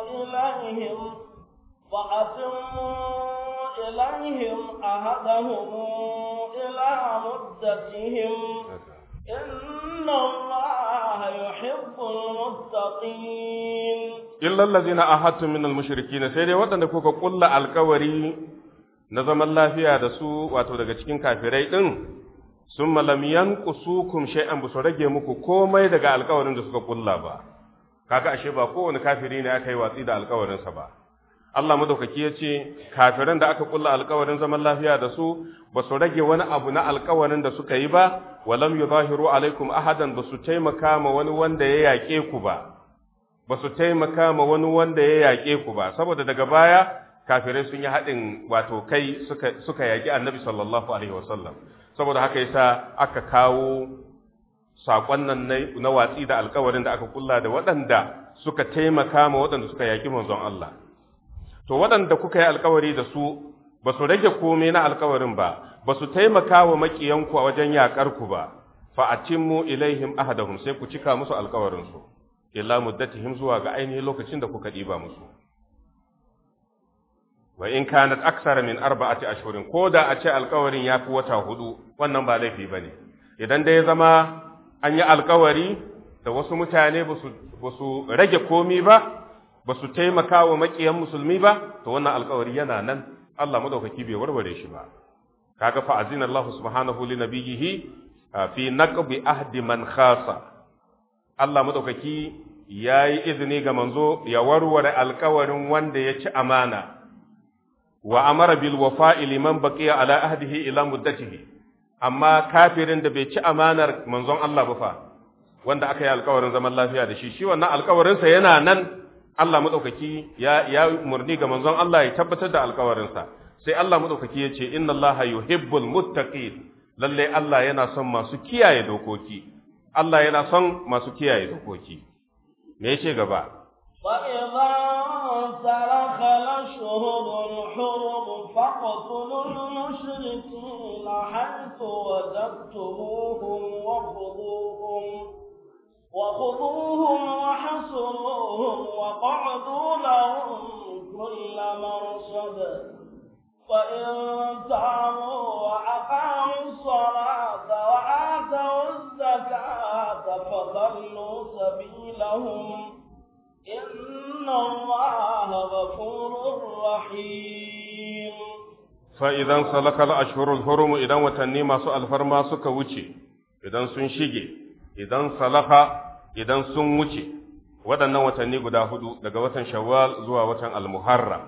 إِلَيْهِمْ أَحَدَهُمْ إِلَى مُدَّتِهِمْ إِنَّ اللَّهَ يُحِبُّ الْمُتَّقِينَ. إِلَّا الَّذِينَ عَاهَدتُّم مِّنَ الْمُشْرِكِينَ, sai dai waɗanda kuka kulla alkawari na zaman lafiya da su, wato daga cikin kafirai din, sun lam yanqusukum shay'an, ba su rage muku komai daga alkawarin da suka kulla ba. Kaga ashe ba kowane kafiri ne aka yi watsi da alkawarinsa ba. Allah madaukaki ya ce kafiran da aka kulla alkawarin zaman lafiya da su ba su rage wani abu na alkawarin da suka yi ba, walam yuzahiru alaikum ahadan, ba su taimaka ma wani wanda ya yaƙe ku ba, ba su taimaka ma wani wanda ya yaƙe ku ba, saboda daga baya kafirai sun yi haɗin wato kai suka yaƙi annabi sallallahu alaihi wasallam. Saboda haka yasa aka kawo saƙon nan na watsi da alkawarin da aka kulla da waɗanda suka taimaka ma waɗanda suka yaƙi manzon Allah. To waɗanda kuka yi alkawari da su ba su rage komai na alkawarin ba, ba su taimaka wa maƙiyanku a wajen yaƙar ku ba, fa atimmu ilaihim ahadahum, sai ku cika musu alkawarin su illa muddatihim, zuwa ga ainihin lokacin da kuka ɗiba musu. wa in kanat aksara min 4 ashhurin, ko da a ce alkawarin ya fi wata 4, wannan ba laifi ba ne. Idan da ya zama an yi alkawari da wasu mutane ba su rage komi ba, ba su taimaka wa maƙiyan musulmi ba, to wannan alkawari yana nan, Allah madaukaki bai warware shi ba. Kaga fa azina Allah subhanahu li nabiyhi fi naqbi ahdi man khasa, Allah madaukaki yayi izini ga manzo ya warware alkawarin wanda ya ci amana. wa amara bil wafa'i liman baqiya ala ahdihi ila muddatihi, amma kafirin da bai ci amanar manzon Allah ba fa, wanda aka yi alkawarin zaman lafiya da shi wannan alkawarin sa yana nan. Allah madaukaki ya murni ga manzon Allah ya tabbatar da alkawarin sa. Sai Allah madaukaki ya ce inna Allaha yuhibbul muttaqin, lalle Allah yana son masu kiyaye dokoki. Allah yana son masu kiyaye dokoki me yace gaba فإذا انسلخ الأشهر الحرم فاقتلوا المشركين حيث وجدتموهم وخذوهم وحصروهم وقعدوا لهم كل مرصد فإن تابوا وأقاموا الصلاة وآتوا الزكاة فخلوا سبيلهم إن الله غفور رحيم فإذا انسلخ الأشهر الحرم إذا وتني masu alfarma suka wuce idan sun shige idan salaha idan sun wuce waɗannan watanni guda hudu daga watan Shawwal zuwa watan Al-Muharram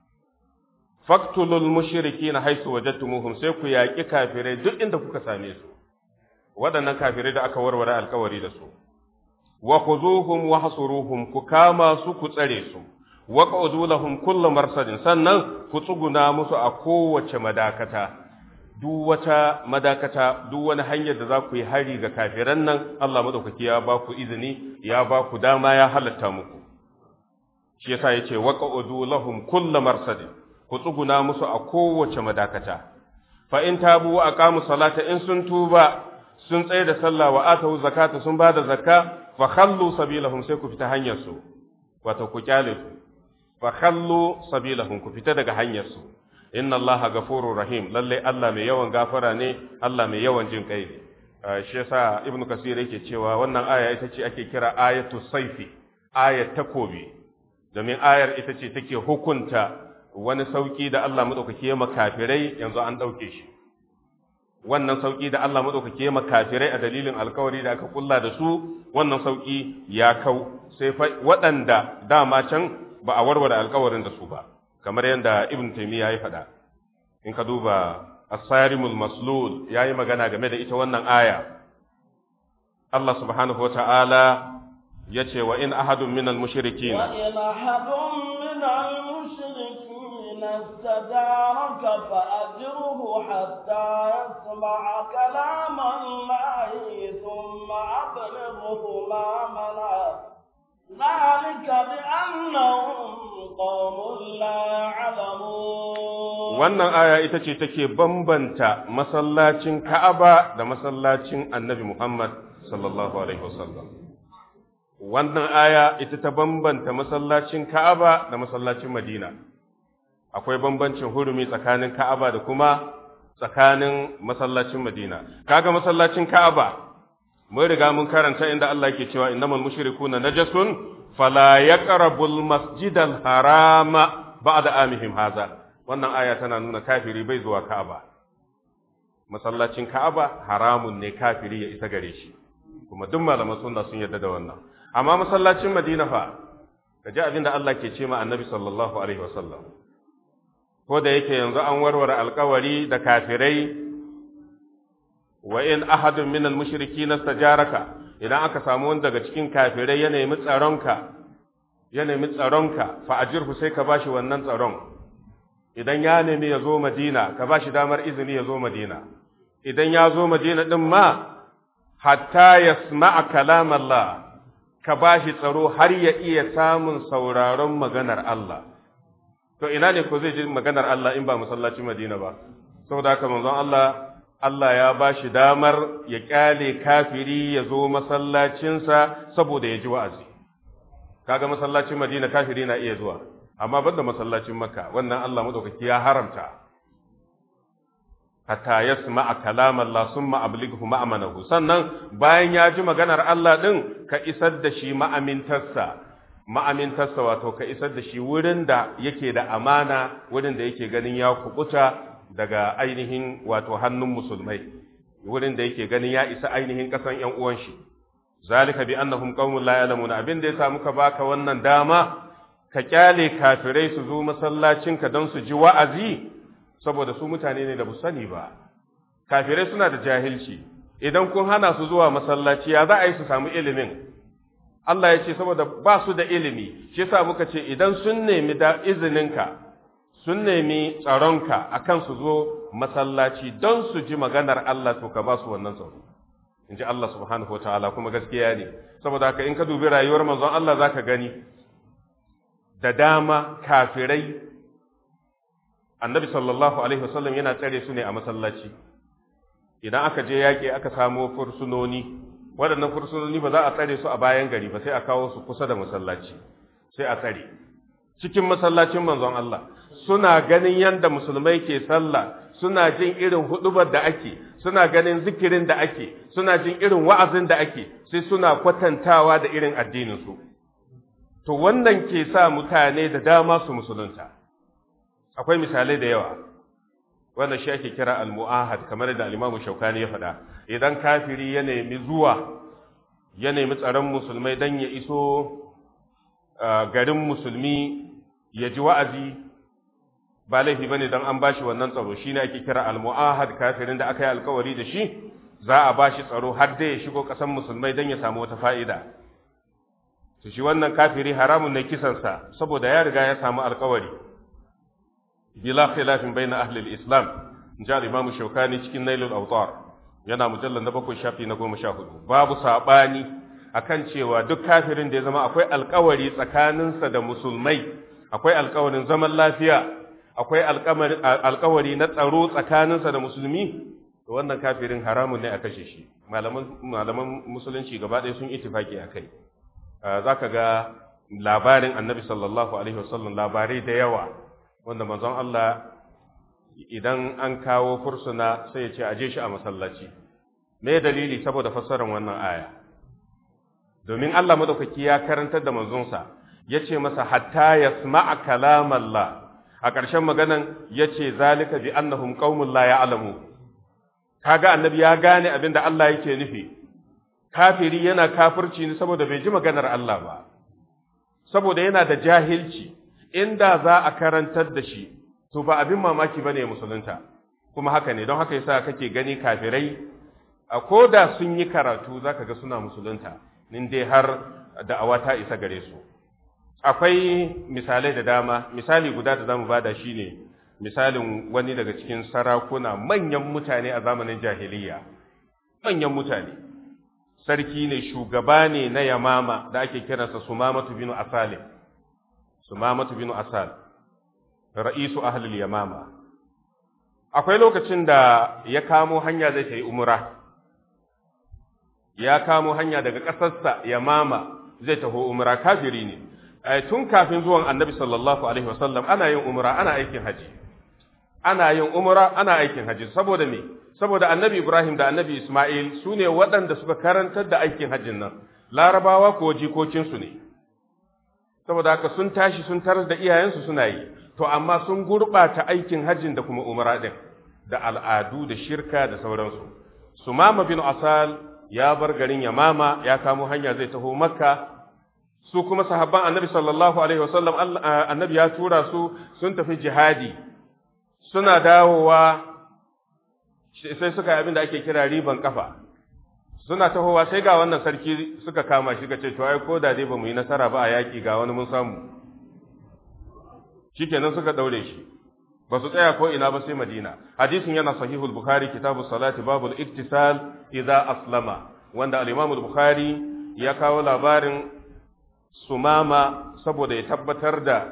faktulul mushrikina haisu wajadtumuhum sai ku yaƙi kafirai duk inda kuka same su waɗannan kafirai da aka warware alƙawari da su wa khuzuhum wa hasuruhum ku kama su ku tsare su wa qa'udu lahum kullu marsadin sannan ku tsuguna musu a kowace madakata duk wata madakata duk wani hanyar da za ku yi hari ga kafiran nan Allah madaukaki ya ba ku izini ya ba ku dama ya halatta muku shi yasa yace wa qa'udu lahum kullu marsadin ku tsuguna musu a kowace madakata fa in tabu wa aqamu salata in sun tuba sun tsaye da sallah wa atu zakata sun bada zakka fa khallu sabilahum sai ku fita hanyar su wato ku kyale su fa khallu sabilahum ku fita daga hanyar su inna allaha ghafurur rahim lalle Allah mai yawan gafara ne Allah mai yawan jin kai ne shi yasa ibnu kasir yake cewa wannan aya ita ce ake kira ayatu saifi ayat takobi domin ayar ita ce take hukunta wani sauki da Allah madaukake ya makafirai yanzu an dauke shi wannan sauki da Allah madaukake ya makafirai a dalilin alkawari da aka kulla da su wannan sauki ya kau sai waɗanda dama can ba a warware alkawarin da su ba kamar yadda ibn taymiya ya faɗa in ka duba as-sarimul maslul yayi magana game da ita wannan aya Allah subhanahu wata'ala yace wa in ahadun minal mushrikin wa in ahadun minal mushrikin استجارك فأجره حتى يسمع كلام الله ثم أبلغه مأمنا ذلك بأنهم قوم لا يعلمون wannan aya ita ce take bambanta masallacin Ka'aba da masallacin Annabi Muhammad sallallahu alaihi wasallam wannan aya ita ta bambanta masallacin Ka'aba da masallacin Madina akwai bambancin hurumi tsakanin Ka'aba da kuma tsakanin masallacin Madina kaga masallacin Ka'aba mun riga mun karanta inda Allah yake cewa innamal mushrikuna najasun fala yaqrabul masjidal harama ba'da amihim haza wannan aya tana nuna kafiri bai zuwa Ka'aba masallacin Ka'aba haramun ne kafiri ya isa gare shi kuma duk malaman sunna sun yarda da wannan amma masallacin Madina fa kaji abinda Allah ke ce ma Annabi sallallahu alaihi wasallam ko da yake yanzu an warware alkawari da kafirai wa in ahadun minal mushrikin istajaraka idan aka samu wanda daga cikin kafirai ya nemi tsaronka fa ajirhu sai ka bashi wannan tsaron idan ya nemi ya zo Madina ka bashi damar izini ya zo Madina idan ya zo Madina din ma hatta yasma'a kalam Allah ka bashi tsaro har ya iya samun sauraron maganar Allah to ina ne ko zai ji maganar Allah in ba masallacin Madina ba saboda haka manzon Allah ya bashi damar ya kyale kafiri ya zo masallacinsa saboda ya ji wa'azi kaga masallacin Madina kafiri na iya zuwa amma banda masallacin Makka wannan Allah madaukaki ya haramta hatta yasma'a kalam Allah summa ablighu ma'amanahu sannan bayan ya ji maganar Allah din ka isar da shi ma'amintarsa wato ka isar da shi wurin da yake da amana wurin da yake ganin ya kubuta daga ainihin wato hannun musulmai wurin da yake ganin ya isa ainihin kasan ƴan uwan shi zalika bi annahum qaumun la ya'lamun abin da yasa muka baka wannan dama ka kyale kafirai su zo masallacin ka don su ji wa'azi saboda su mutane ne da bu sani ba kafirai suna da jahilci idan kun hana su zuwa masallaci ya za a yi su samu ilimin Allah ya ce saboda ba su da ilimi shi yasa muka ce idan sun nemi da izininka sun nemi tsaronka akan su zo masallaci don su ji maganar Allah to ka ba su wannan tsaro in ji Allah subhanahu wataala, kuma gaskiya ne. Saboda haka in ka dubi rayuwar manzon Allah zaka gani da dama kafirai annabi sallallahu alaihi wasallam yana tsare su ne a masallaci. Idan aka je yaƙi aka samo fursunoni, waɗannan fursunoni ba za a tsare su a bayan gari ba, sai a kawo su kusa da masallaci sai a tsare cikin masallacin manzon Allah. Suna ganin yadda musulmai ke sallah, suna jin irin hudubar da ake, suna ganin zikirin da ake, suna jin irin wa'azin da ake, sai suna kwatantawa da irin addininsu. To wannan ke sa mutane da dama su musulunta. Akwai misalai da yawa, wannan shi ake kira al-mu'ahad, kamar da al-Imam Shaukani ya faɗa. Idan kafiri ya nemi tsaron musulmai don ya iso garin musulmi ya ji wa'azi, ba laifi bane don an bashi wannan tsaro. Shine ake kira al-mu'ahad, kafirin da aka yi alkawari da shi za a bashi tsaro har da ya shigo ƙasar musulmai don ya samu wata fa'ida. To shi wannan kafiri haramun ne kisansa, saboda ya riga ya samu alkawari. Bila khilafin bayna ahli al-islam, ja al-Imam Shawkani cikin Nailul Awtar, yana mujallal na 7 shafi na 14. Babu sabani akan cewa duk kafirin da ya zama akwai alkawari tsakaninsa da musulmai, akwai alkawarin zaman lafiya, akwai alkawari na tsaro tsakaninsa da musulmi, to wannan kafirin haramun ne a kashe shi. Malaman musulunci gaba ɗaya sun ittifaki akai. Zaka ga labarin Annabi sallallahu alaihi wasallam, labarai da yawa wanda manzon Allah idan an kawo fursuna sai ya ce aje shi a masallaci. Me dalili? Saboda fassarar wannan aya. Domin Allah madaukaki ya karantar da manzonsa, ya ce masa hatta yasma'a kalamallah. A ƙarshen maganan ya ce zalika bi annahum qaumun la ya'lamu. Kaga annabi ya gane abin da Allah yake nufi. Kafiri yana kafirci ne saboda bai ji maganar Allah ba, saboda yana da jahilci. Inda za a karantar da shi, to ba abin mamaki bane ya musulunta. Kuma haka ne, don haka yasa kake gani kafirai a koda sun yi karatu zaka ga suna musulunta, in dai har da'awa ta isa gare su. Akwai misalai da dama. Misali guda da zamu bada shine misalin wani daga cikin sarakuna, manyan mutane a zamanin jahiliya, manyan mutane. Sarki ne, shugaba ne na Yamama da ake kiransa Sumamatu bin Asal. Sumamatu bin Asal, ra'isu ahlul Yamama. Akwai lokacin da ya kamo hanya zai tafi umra. Ya kamo hanya daga ƙasarsa Yamama zai taho umra, kafiri ne. Tun kafin zuwan Annabi sallallahu alaihi wasallam ana yin umra, ana aikin haji. Ana yin umra, ana aikin haji. Saboda me? Saboda Annabi Ibrahim da Annabi Ismail su ne waɗanda suka karantar da aikin hajjin nan. Larabawa ko jikokinsu ne. Saboda haka sun tashi sun tarar da iyayensu suna yi. To amma sun gurɓata aikin hajjin da kuma umra ɗin, da al'adu da shirka da sauransu. Sumama bin Asal ya bar garin Yamama ya kamo hanya zai taho Makka. Su kuma sahabban Annabi sallallahu alaihi wasallam, Annabi ya tura su sun tafi jihadi. Suna dawowa sai suka yi abin da ake kira riban kafa. Suna tahowa sai ga wannan sarki suka kama shi, ga ce to ai ko da dai ba mu yi nasara ba a yaƙi, ga wani mun samu. Shikenan suka daure shi, ba su tsaya ko ina ba sai Madina. Hadisin yana sahihul Bukhari, kitabus salati, babul iktisal idza aslama, wanda al-Imam al-Bukhari ya kawo labarin Sumama saboda ya tabbatar da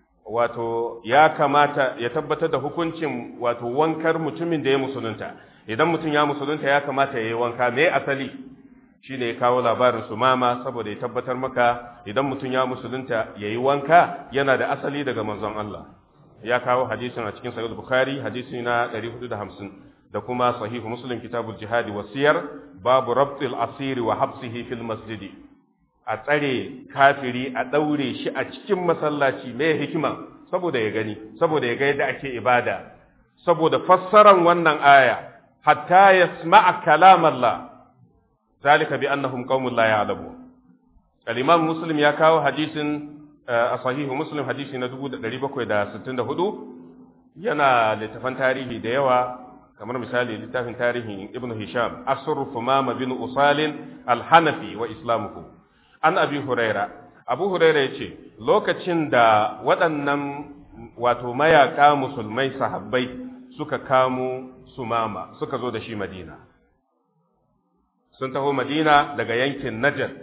ya kamata ya tabbatar da hukuncin wankar mutumin da ya musulunta. Idan mutum ya musulunta ya kamata ya yi wanka. Me asali? Shine ya kawo labarin Sumama saboda ya tabbatar maka idan mutum ya musulunta ya yi wanka yana da asali daga manzon Allah. Ya kawo hadisin a cikin Sahih Bukhari, hadisi na 450, da kuma Sahih Muslim, kitabul jihad wa siyar, babu rabtil asiri wa habsihi fil masjidi. A tsare kafiri, a daure shi a cikin masallaci. Me hikima? Saboda ya gani, saboda ya ga yadda ake ibada, saboda fassaran wannan aya, hatta yasma'a kalam Allah, zalika bi annahum qaumun la ya'lamun. Al-Imam Muslim ya kawo hadisin a sahihu Muslim, hadisi na 1764, yana littafan tarihi da yawa, kamar misali littafin tarihin Ibn Hisham, Asr Thumama bin Usalin al-Hanafi wa islamuhu. An Abi Huraira, Abu Huraira yace lokacin da waɗannan mayaka musulmai sahabbai suka kamo Sumama, suka zo da shi Madina, sun taho Madina daga yankin Najd.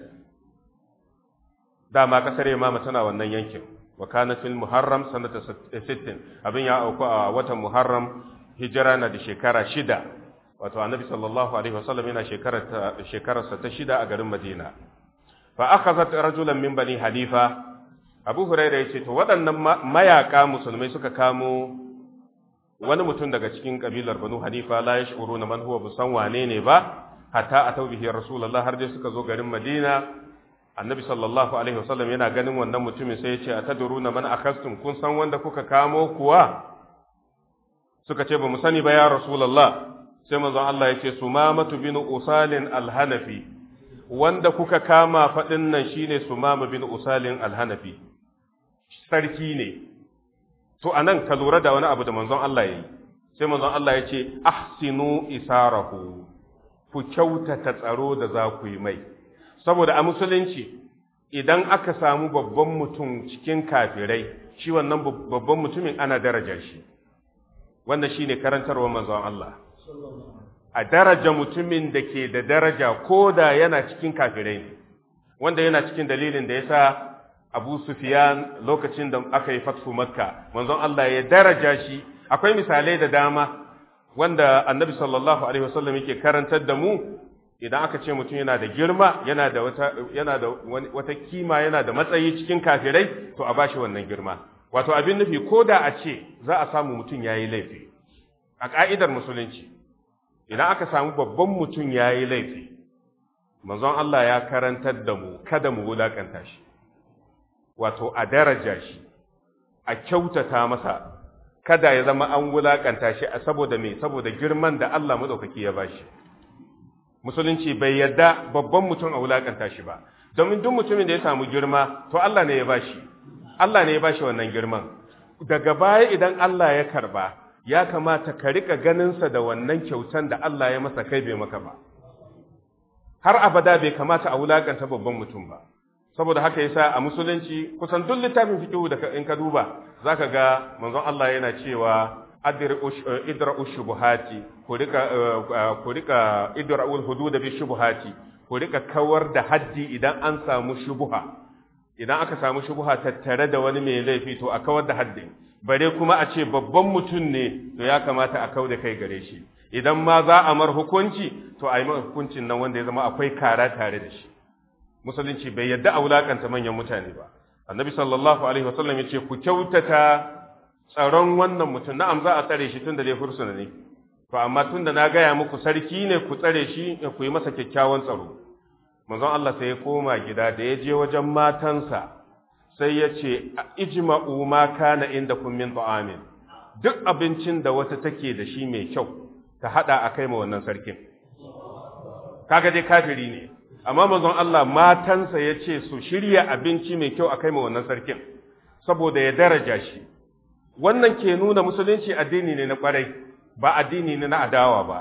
Dama kasar Yamama tana wannan yankin. Wa kana fil Muharram sanata 60. Abin ya auku a watan Muharram, hijira na da shekara 6. Wato Annabi sallallahu alaihi wasallam yana shekararsa ta 6 a garin Madina. Fa akhazat rajulan min bani Hanifa. Abu Hurairah yace to waɗannan mayaka musulmai suka kamo wani mutum daga cikin kabilar Banu Hanifa, la yashuruna man huwa busan wane ne ba, hatta atau bihi Rasulullah, har dai suka zo garin Madina. Annabi sallallahu alaihi wasallam yana ganin wannan mutumin sai yace atadruna man akhastum, kun san wanda kuka kamo kuwa? Suka ce ba mu sani ba ya Rasulullah. Sai manzon Allah yace Sumamatu bin Usalin al-Hanafi, wanda kuka kama fadin nan shine Sumama bin Usalin al-Hanafi, sarki ne. To anan ka lura da wani abu da manzon Allah yayi. Sai manzon Allah yace ahsinu isarahu, ku kyautata tsaro da za ku yi mai. Saboda a musulunci idan aka samu babban mutum cikin kafirai, shi wannan babban mutumin ana daraja shi. Wannan shine karantarwar manzon Allah. A daraja mutumin da ke da daraja ko da yana cikin kafirai ne, wanda yana cikin dalilin da yasa Abu Sufyan lokacin da aka yi fathu Makka, manzon Allah ya daraja shi. Akwai misalai da dama wanda Annabi sallallahu alaihi wasallam yake karantar da mu. Idan aka ce mutum yana da girma, yana da wata kima, yana da matsayi cikin kafirai, to a bashi wannan girma. Wato abin nufi ko da a ce za a samu mutum yayi laifi, a ka'idar musulunci idan aka samu babban mutum yayi laifi, manzon Allah ya karantar da mu kada mu wulakanta shi. Wato a daraja shi, a kyautata masa, kada ya zama an wulakanta shi saboda me? Saboda girman da Allah madaukaki ya bashi. Musulunci bai yadda babban mutum a wulakanta shi ba, domin duk mutumin da ya samu girma to Allah ne ya bashi. Allah ne ya bashi wannan girman. Daga baya idan Allah ya karba, ya kamata ka rika ganinsa da wannan kyautan da Allah ya masa, kai bai maka ba. Har abada bai kamata a wulakanta babban mutum ba. Saboda haka yasa a musulunci kusan duk littafin fiqh da in ka duba zaka ga manzon Allah yana cewa idra'u shubuhati, ku rika idra'ul hudud bi shubuhati, ku rika kawar da haddi idan an samu shubuha. Idan aka samu shubuha tattare da wani mai laifi to a kawar da haddi. Bare kuma a ce babban mutum ne, to ya kamata a kawar da kai gare shi. Idan ma za a mar hukunci, to a yi mar hukuncin nan wanda ya zama akwai kara tare da shi. Musulunci bai yadda a wulakanta manyan mutane ba. Annabi sallallahu alaihi wasallam yace ku kyautata tsaron wannan mutum. Na'am, za a tsare shi tunda dai fursuna ne, to amma tunda na gaya muku sarki ne, ku tsare shi, ku yi masa kyakkyawan tsaro. Manzon Allah sai ya koma gida, da ya je wajen matansa sai ya ce ijma'u ma kana indakum min ta'amin, duk abincin da wata take da shi mai kyau ta hada a kai ma wannan sarkin. Kaga dai kafiri ne, amma manzon Allah matansa ya ce su shirya abinci mai kyau a kai ma wannan sarkin saboda ya daraja shi. Wannan ke nuna musulunci addini ne na kwarai, ba addini ne na adawa ba.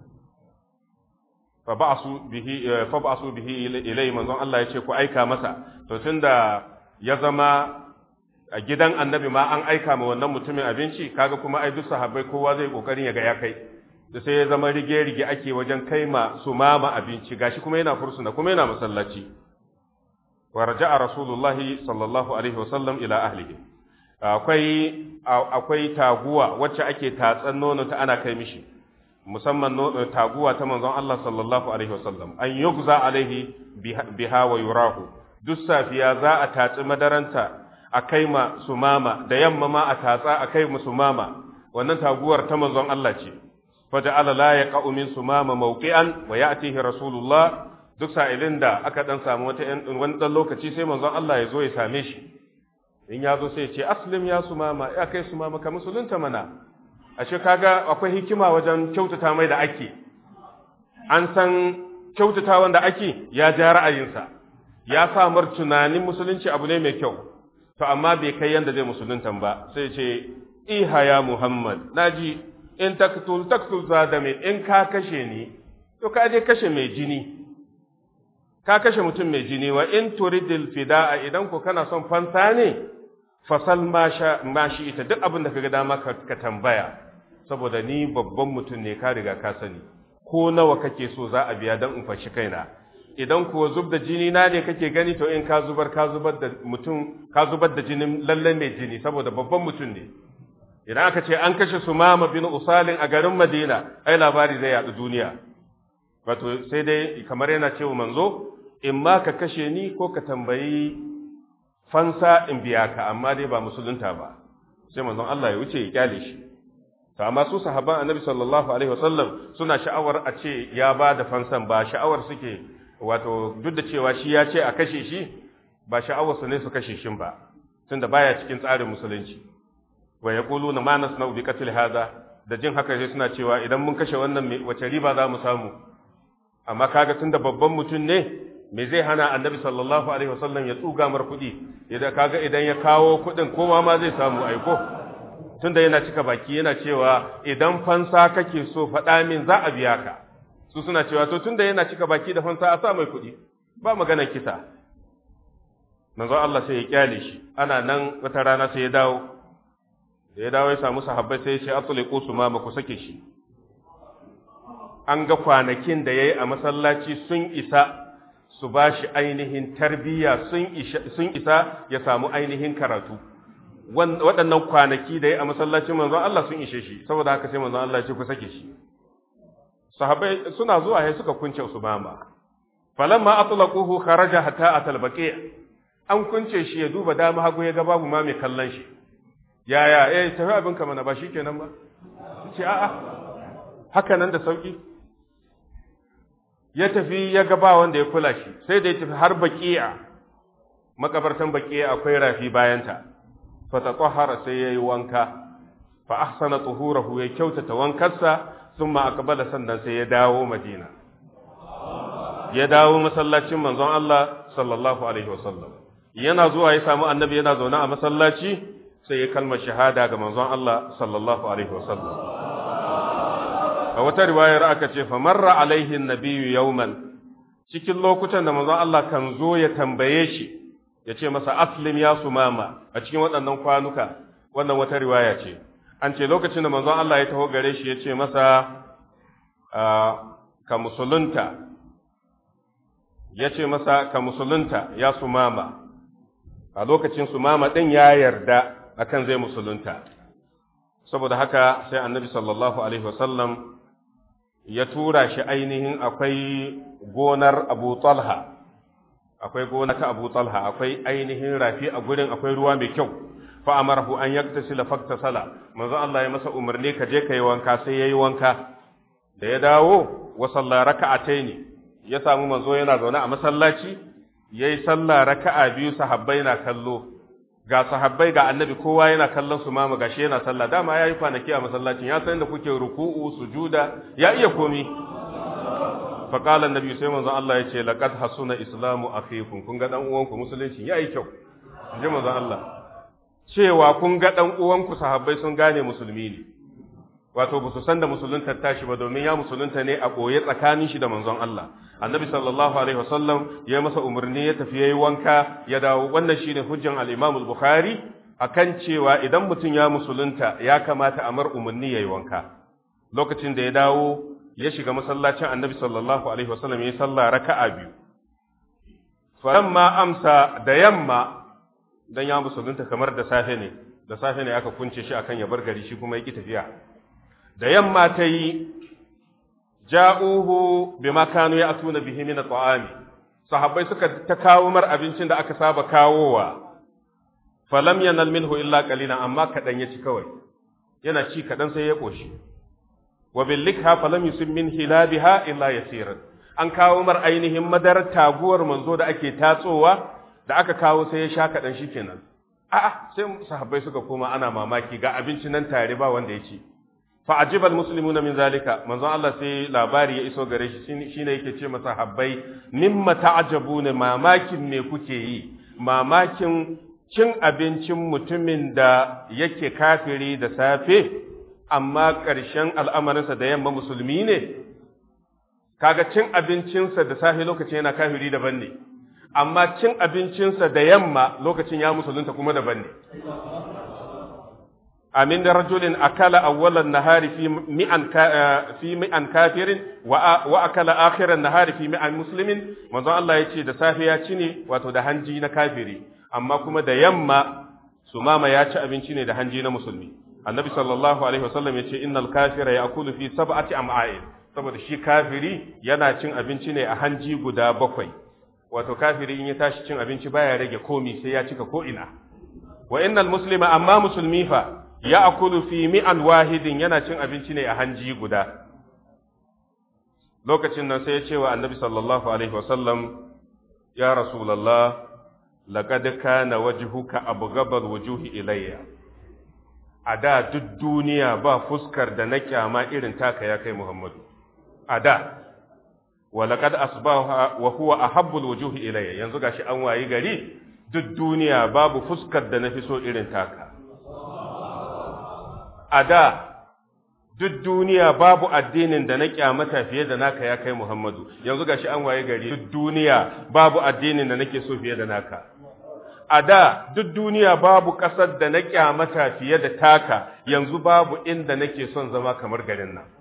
Fa ba'asu bihi ilai, manzon Allah ya ce ku aika masa. To tunda ya zama a gidan annabi ma an aika ma wannan mutumin abinci, kaga kuma ai duk sahabbai kowa zai kokarin ya ga ya kai. Da sai ya zama rige-rige ake wajen kai ma Sumama abinci, gashi kuma yana fursuna kuma yana masallaci. Wa raja'a Rasulullahi sallallahu alaihi wasallam ila ahlihi. Akwai taguwa wacce ake tatsan nono ta ana kai mishi, musamman taguwa ta manzon Allah sallallahu alaihi wasallam. An yugza alaihi biha wa yurahu. Duk safiya za a tatsi madaranta a kai ma Sumama, da yamma ma a tatsa a kai ma Sumama. Wannan taguwar ta manzon Allah ce. Faja'ala la yaqa'u min Sumama mawqi'an wa ya'tihi Rasulullah. Duk sa'ilin da aka dan samu wani dan lokaci sai manzon Allah ya zo ya same shi. In ya zo sai ya ce aslim ya Sumama, ya kai Sumama ka musulunta mana. Ashe kaga akwai hikima wajen kyautata mai da ake. An san kyautata wanda ake ya ja ra'ayinsa, ya sa mar tunanin musulunci abu ne mai kyau, to amma bai kai yanda zai musuluntan ba. Sai ce iha ya Muhammad, naji in taktul zadame, in ka kashe ni to ka je kashe mai jini, ka kashe mutum mai jini. Wa in turidil fida'a, idan ko kana son fansa ne, fasal ma shi ita, duk abin da kaga dama ka tambaya, saboda ni babban mutum ne, ka riga ka sani, ko nawa kake so za a biya don in fashi kaina. Idan kuwa zub da jini na ne kake gani, to in ka zubar da jinin lalle mai jini, saboda babban mutum ne. Idan aka ce an kashe Sumama bin Usalin a garin Madina, ai labari zai yaɗu duniya. Wato sai dai kamar yana cewa manzo, in ma ka kashe ni ko ka tambayi fansa in biya ka, amma dai ba musulunta ba. Sai manzon Allah ya wuce ya kyale shi. To amma su sahabban Annabi sallallahu alaihi wasallam suna sha'awar a ce ya ba da fansan, ba sha'awar suke, wato duk da cewa shi ya ce a kashe shi, ba sha'awar su ne su kashe shi ba, tunda baya cikin tsarin musulunci. Wa yaquluna ma nasna'u bi qatl hadha, da jin haka sai suna cewa idan mun kashe wannan wace riba za mu samu. Amma kaga tunda babban mutum ne, me zai hana Annabi sallallahu alaihi wasallam ya tsuga mar kuɗi, idan ya kawo kuɗin kowa ma zai samu aiko. Tunda yana cika baki yana cewa idan fansa kake so faɗa min za a biya ka. Su suna cewa to tunda yana cika baki da fansa a sa mai kuɗi, ba maganar kisa. Manzo Allah sai ya kyale shi. Ana nan wata rana sai ya dawo. Da ya dawo ya samu sahabbai sai ya ce atliqu Sumama, ku sake shi. An ga kwanakin da yayi a masallaci sun isa su bashi ainihin tarbiyya, sun isa ya samu ainihin karatu. Waɗannan kwanaki da yayi a masallacin manzo Allah sun ishe shi, saboda haka sai manzo Allah ya ce ku sake shi. Sahabbai suna zuwa sai suka kunce Sumama. Falamma atlaquhu kharaja hatta atal baqi'. An kunce shi ya duba dama hagu ya ga babu ma mai kallon shi. Yaya tafi abin ka mana ba shikenan ba. Ce a'a. Haka nan da sauki. Ya tafi ya ga ba wanda ya kula shi, sai da ya tafi har Baqi'a. Makabartan Baqi'a akwai rafi bayanta. Fa tatahhara sai yayi wanka. Fa ahsana tuhurahu, ya kyautata wankarsa. Summa aqbala, sannan sai ya dawo Madina. Ya dawo masallacin manzon Allah sallallahu alaihi wasallam. Yana zuwa ya samu Annabi yana zaune a masallaci, sai ya kalmar shahada ga manzon Allah sallallahu alaihi wasallam. A wata riwayar aka ce fa marra alaihi an-nabiyyu yawman, cikin lokutan da manzon Allah kan zo ya tambaye shi, ya ce masa aslim ya Sumama, a cikin waɗannan kwanuka. Wannan wata riwaya ce. An ce lokacin da manzon Allah ya taho gare shi ya ce masa ka musulunta, ya ce masa ka musulunta ya Sumama. A lokacin Sumama ɗin ya yarda akan zai musulunta. Saboda haka sai Annabi sallallahu alaihi wasallam ya tura shi ainihin akwai gonar Abu Talha. Akwai gona ta Abu Talha, akwai ainihin rafi a gurin, akwai ruwa mai kyau. Fa amarahu an yaktasila faktasala. Manzo Allah ya masa umarni ka je kai wanka, sai yayi wanka. Da ya dawo wa salla raka'ataini, ya samu manzo yana zaune a masallaci, yayi sallah raka'a biyu, sahabbai na kallo. Ga sahabbai ga Annabi kowa yana kallon Sumama, gashi yana sallah. Dama yayi kwanaki a masallacin, ya san da kuke ruku'u, sujuda, ya iya komi. Fa qala Annabi, sai manzo Allah ya ce laqad hasuna islamu akhikum, kun ga dan uwanku musulunci yayi kyau. Je manzo Allah cewa kun ga dan uwanku sahabbai sun gane musulmi ne. Wato ba su san da musuluntar tashi ba, domin ya musulunta ne a ɓoye tsakanin shi da manzon Allah. Annabi sallallahu alaihi wasallam ya masa umarni ya tafi yayi wanka ya dawo. Wannan shine hujjan al-Imam al-Bukhari akan cewa idan mutum ya musulunta ya kamata a mar umarni yayi wanka. Lokacin da ya dawo ya shiga masallacin Annabi sallallahu alaihi wasallam ya yi sallah raka'a biyu. Falamma amsa da yamma, dan ya musulunta kamar da safe ne aka kunce shi akan ya bar gari, shi kuma ya ki tafiya. Da yamma ta yi, ja'uhu bima kanu ya'tuna bihi min at'ami, sahabbai suka ta kawo mar abincin da aka saba kawowa. Falam yanal minhu illa qalilan, amma kadan ya ci kawai, yana ci kadan sai ya koshi. Wa bil likha falam yusib min hilabiha illa yasiran, an kawo mar ainihin madarar taguwar manzo da ake tatsowa, da aka kawo sai ya sha kadan shikenan. A'a, sai sahabbai suka koma ana mamaki, ga abincin nan tare ba wanda ya ci. Fa'ajibal muslimuna min zalika, manzon Allah sai labari ya iso gare shi, shine yake ce masa habbai, mimma ta'ajabuna, mamakin me kuke yi? Mamakin cin abincin mutumin da yake kafiri da safe, amma ƙarshen al'amarinsa da yamma musulmi ne? Kaga cin abincinsa da safe lokacin yana kafiri daban ne, amma cin abincinsa da yamma lokacin ya musulunta kuma daban ne. amin rajulin akala awwalan nahari fi mi'an kafirin wa akala akhiran nahari fi mi'an muslimin, manzon Allah ya ce da safe ya ci ne wato da hanji na kafiri, amma kuma da yamma Sumama ya ci abinci ne da hanji na musulmi. Annabi sallallahu alaihi wasallam ya ce innal kafira ya'kulu fi sab'ati am'a'in, saboda shi kafiri yana cin abinci ne a hanji guda 7. Wato kafiri in ya tashi cin abinci baya rage komi sai ya cika ko ina. Wa innal muslima amma musulmi fa ya'kulu fi mi'an wahidin, yana cin abinci ne a hanji guda. Lokacin nan sai ya ce wa Annabi sallallahu alaihi wasallam, ya Rasulullah, laqad kana wajhuka abghadal wujuhi ilayya. A da duk duniya ba fuskar da na kyama irin taka ya kai Muhammadu. A da, wa laqad asbaha wa huwa ahabbul wujuhi ilayya. Yanzu gashi an wayi gari duk duniya babu fuskar da nafi so irin taka. A da duk duniya babu addinin da na kyamata fiye da naka ya kai Muhammadu. Yanzu gashi an waye gari duk duniya babu addinin da nake so fiye da naka. A da duk duniya babu ƙasar da na kyamata fiye da taka, yanzu babu inda nake son zama kamar garin nan.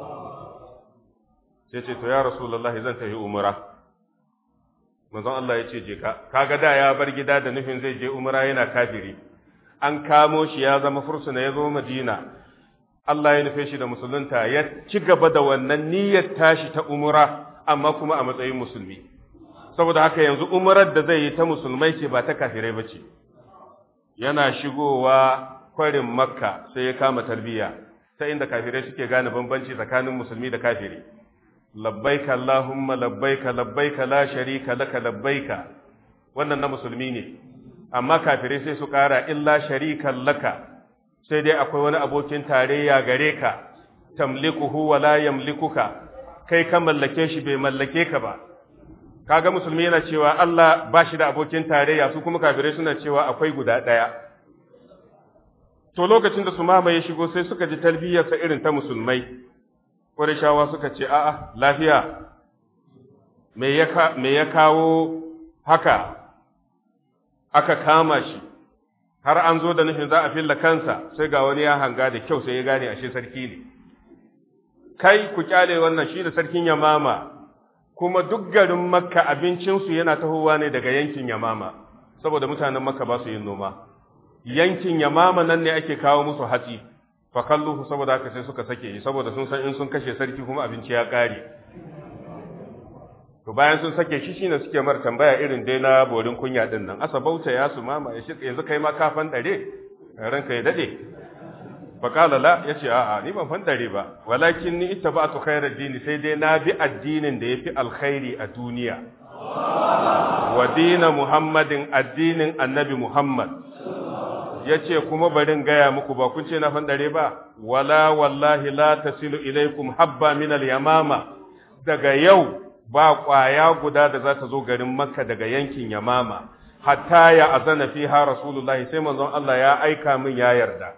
Sai ce to ya Rasulullahi zan tafi umra. Manzon Allah ya ce je ka. Kaga da ya bar gida da nufin zai je umra yana kafiri. An kamo shi ya zama fursuna ya zo Madina. Allah ya nufe shi da musulunta, ya ci gaba da wannan niyyar tashi ta umra, amma kuma a matsayin musulmi. Saboda haka yanzu umrar da zai yi ta musulmai ce ba ta kafirai ba ce. Yana shigowa kwarin Makka sai ya kama talbiya, ta inda kafirai suke gane bambanci tsakanin musulmi da kafiri. Labbaika Allahumma labbaika labbaika la sharika laka labbaika. Wannan na musulmi ne. Amma kafirai sai su ƙara illa sharikan laka, sai dai akwai wani abokin tarayya gare ka, tamlikuhu wa la yamlikuka, kai ka mallake shi bai mallake ka ba. Kaga musulmi yana cewa Allah ba shi da abokin tarayya, su kuma kafirai suna cewa akwai guda ɗaya. To lokacin da Sumama ya shigo sai suka ji talbiyarsa irin ta musulmai. Qurayshawa suka ce a'a lafiya, me ya kawo haka? Aka kama shi, har an zo da nufin za a filla kansa, sai ga wani ya hanga da kyau sai ya gane ashe sarki ne. Kai ku kyale wannan, shi da sarkin Yamama, kuma duk garin Makka abincinsu yana tahowa ne daga yankin Yamama, saboda mutanen Makka ba su yin noma. Yankin Yamama nan ne ake kawo musu hatsi, fa kalluhu, saboda haka sai suka sake shi, saboda sun san in sun kashe sarki kuma abinci ya ƙare. To bayan sun sake shi shine suke mar tambaya irin dai na borin kunya din nan, asa bauta ya Sumama, ya shi yanzu kai ma ka fandare, ranka ya dade. Fa qala la, yace a'a ni ban fandare ba, walakin ni ittaba'tu khairar dini, sai dai na bi addinin da yafi alkhairi a duniya. Wa dina Muhammadin, addinin Annabi Muhammad. Yace kuma barin gaya muku, ba kun ce na fandare ba, wala wallahi la tasilu ilaikum habba min al-yamama. Daga yau ba ƙwaya guda da za ta zo garin Makka daga yankin Yamama, hatta ya azana fiha Rasulullahi, sai manzon Allah ya aika min ya yarda.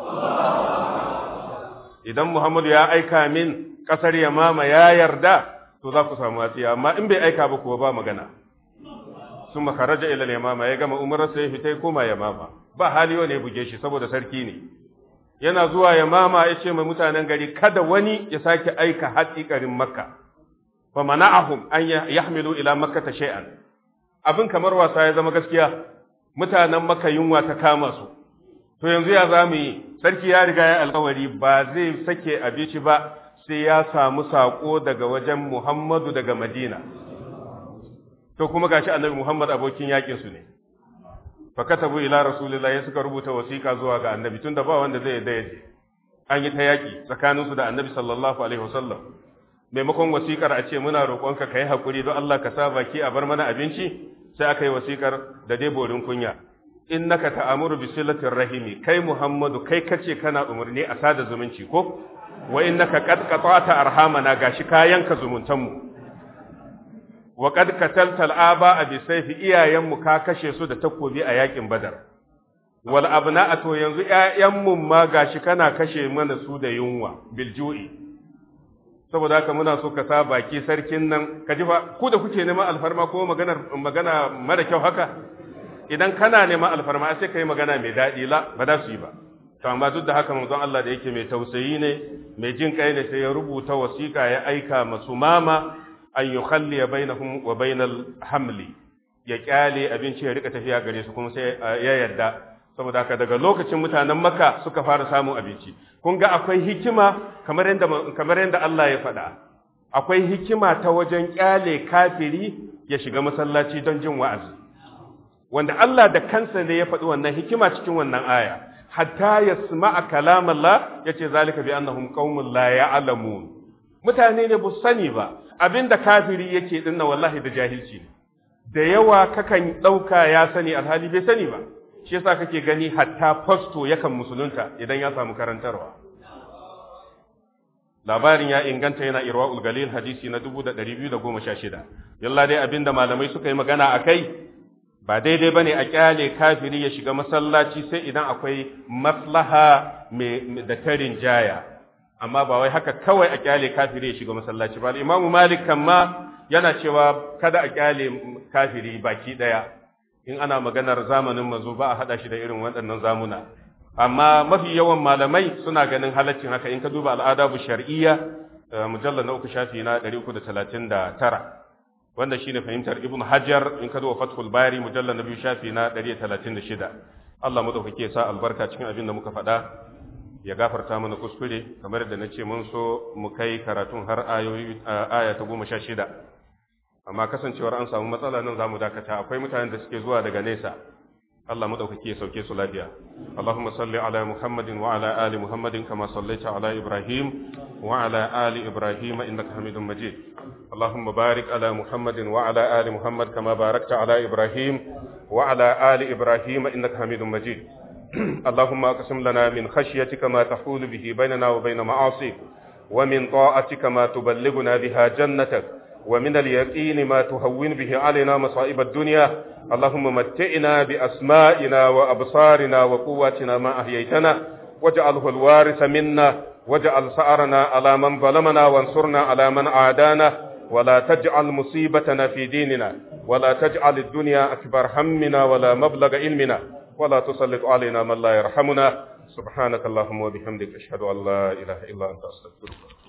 Idan Muhammadu ya aika min ƙasar Yamama ya yarda, to za ku samu wasiya, amma in bai aika ba kuwa ba magana. Sun makaraja ila Yamama, ya gama umararsa ya fita koma Yamama, ba hali wani ya buge shi saboda sarki ne. Yana zuwa Yamama ya ce mai mutanen gari kada wani ya sake aika hatsi garin Makka. fa mana'ahum an yahmilu ila makkah shay'an. Abin kamar wasa ya zama gaskiya, mutanen Makka yunwa ta kama su. To yanzu ya zamu yi, sarki ya riga ya alƙawari ba zai sake abinci ba sai ya samu sako daga wajen Muhammadu daga Madina. To kuma gashi Annabi Muhammad abokin yakin su ne. Fa katabu ila Rasulillahi, suka rubuta wasiƙa zuwa ga Annabi tunda ba wanda zai yarda yaje. An yi ta yaki tsakaninsu da Annabi sallallahu alaihi wasallam. Maimakon wasiƙar a ce muna roƙonka kai hakuri don Allah ka sa baki a bar mana abinci, sai aka yi wasiƙar da dai borin kunya. Innaka ta'amuru bi silatir rahimi, kai Muhammadu kai kace kana umarni a sada zumunci ko? Wa innaka qad qata'ta arhamana, gashi kayanka zumuntan mu. Wa qad qatalta al-aba bi sayfi, iyayenmu ka kashe su da takobi a yakin Badar. Wal abna'a, to yanzu ƴaƴanmu ma gashi kana kashe mana su da yunwa bil ju'i. Saboda haka muna so ka sa baki sarkin nan, ka ji fa ku da kuke neman alfarma ko magana mara kyau haka, idan kana neman alfarma sai kai magana mai daɗi, la ba za su yi ba. to amma duk da haka manzon Allah da yake mai tausayi ne mai jin kai ne sai ya rubuta wasiƙa ya aika masu mama an yukhalli bainahum wa bainal hamli ya kyale abinci ya rika tafiya gare su kuma sai ya yarda saboda haka daga lokacin mutanen Makka suka fara samun abinci kun ga akwai hikima kamar yadda Allah ya faɗa akwai hikima ta wajen kyale kafiri ya shiga masallaci don jin wa'azi wanda Allah da kansa ne ya faɗi wannan hikima cikin wannan aya hatta yasma'a kalam Allah yace zalika bi annahum qaumun la ya'lamun mutane ne bu sani ba abinda kafiri yake dinna wallahi da jahilci ne da yawa kakan dauka ya sani alhali bai sani ba shi yasa kake gani hatta fasto yakan musulunta idan ya samu karantarwa labarin ya inganta yana irwaul galil hadisi na 2216 yalla dai abinda malamai suka yi magana akai ba daidai bane a kyale kafiri ya shiga masallaci sai idan akwai maslaha da tarin jaya amma ba wai haka kawai a kyale kafiri ya shiga masallaci ba Imam Malik kamma yana cewa kada a kyale kafiri baki daya in ana maganar zamanin manzo ba a hada shi da irin waɗannan zamuna amma mafi yawan malamai suna ganin halaccin haka in ka duba al'adabu shar'iyya mujallal na 3 shafi na 339 wanda shine fahimtar Ibn Hajar in ka duba Fathul Bari mujallal na 2 shafi na 136 Allah madaukake ya sa albarka cikin abin da muka faɗa ya gafarta mana kuskure kamar da nace mun so mu kai karatun har aya ta 16 amma kasancewar an samu matsala nan zamu dakata akwai mutanen da suke zuwa daga nesa Allah madaukake ya sauke su lafiya Allahumma salli ala Muhammadin wa ala ali Muhammadin kama sallaita ala Ibrahim wa ala ali Ibrahim innaka Hamidum Majid Allahumma barik ala Muhammadin wa ala ali Muhammad kama barakta ala Ibrahim wa ala ali Ibrahim innaka Hamidum Majid اللهم اقسم لنا من خشيتك ما تحول به بيننا وبين معاصيك ومن طاعتك ما تبلغنا بها جنتك ومن اليقين ما تهون به علينا مصائب الدنيا اللهم متئنا بأسمائنا وأبصارنا وقواتنا ما أحييتنا واجعله الوارث منا واجعل ثأرنا على من ظلمنا وانصرنا على من عادانا ولا تجعل مصيبتنا في ديننا ولا تجعل الدنيا أكبر همنا ولا مبلغ علمنا ولا تسلط علينا من لا يرحمنا سبحانك اللهم وبحمدك أشهد أن لا إله إلا أنت أستغفرك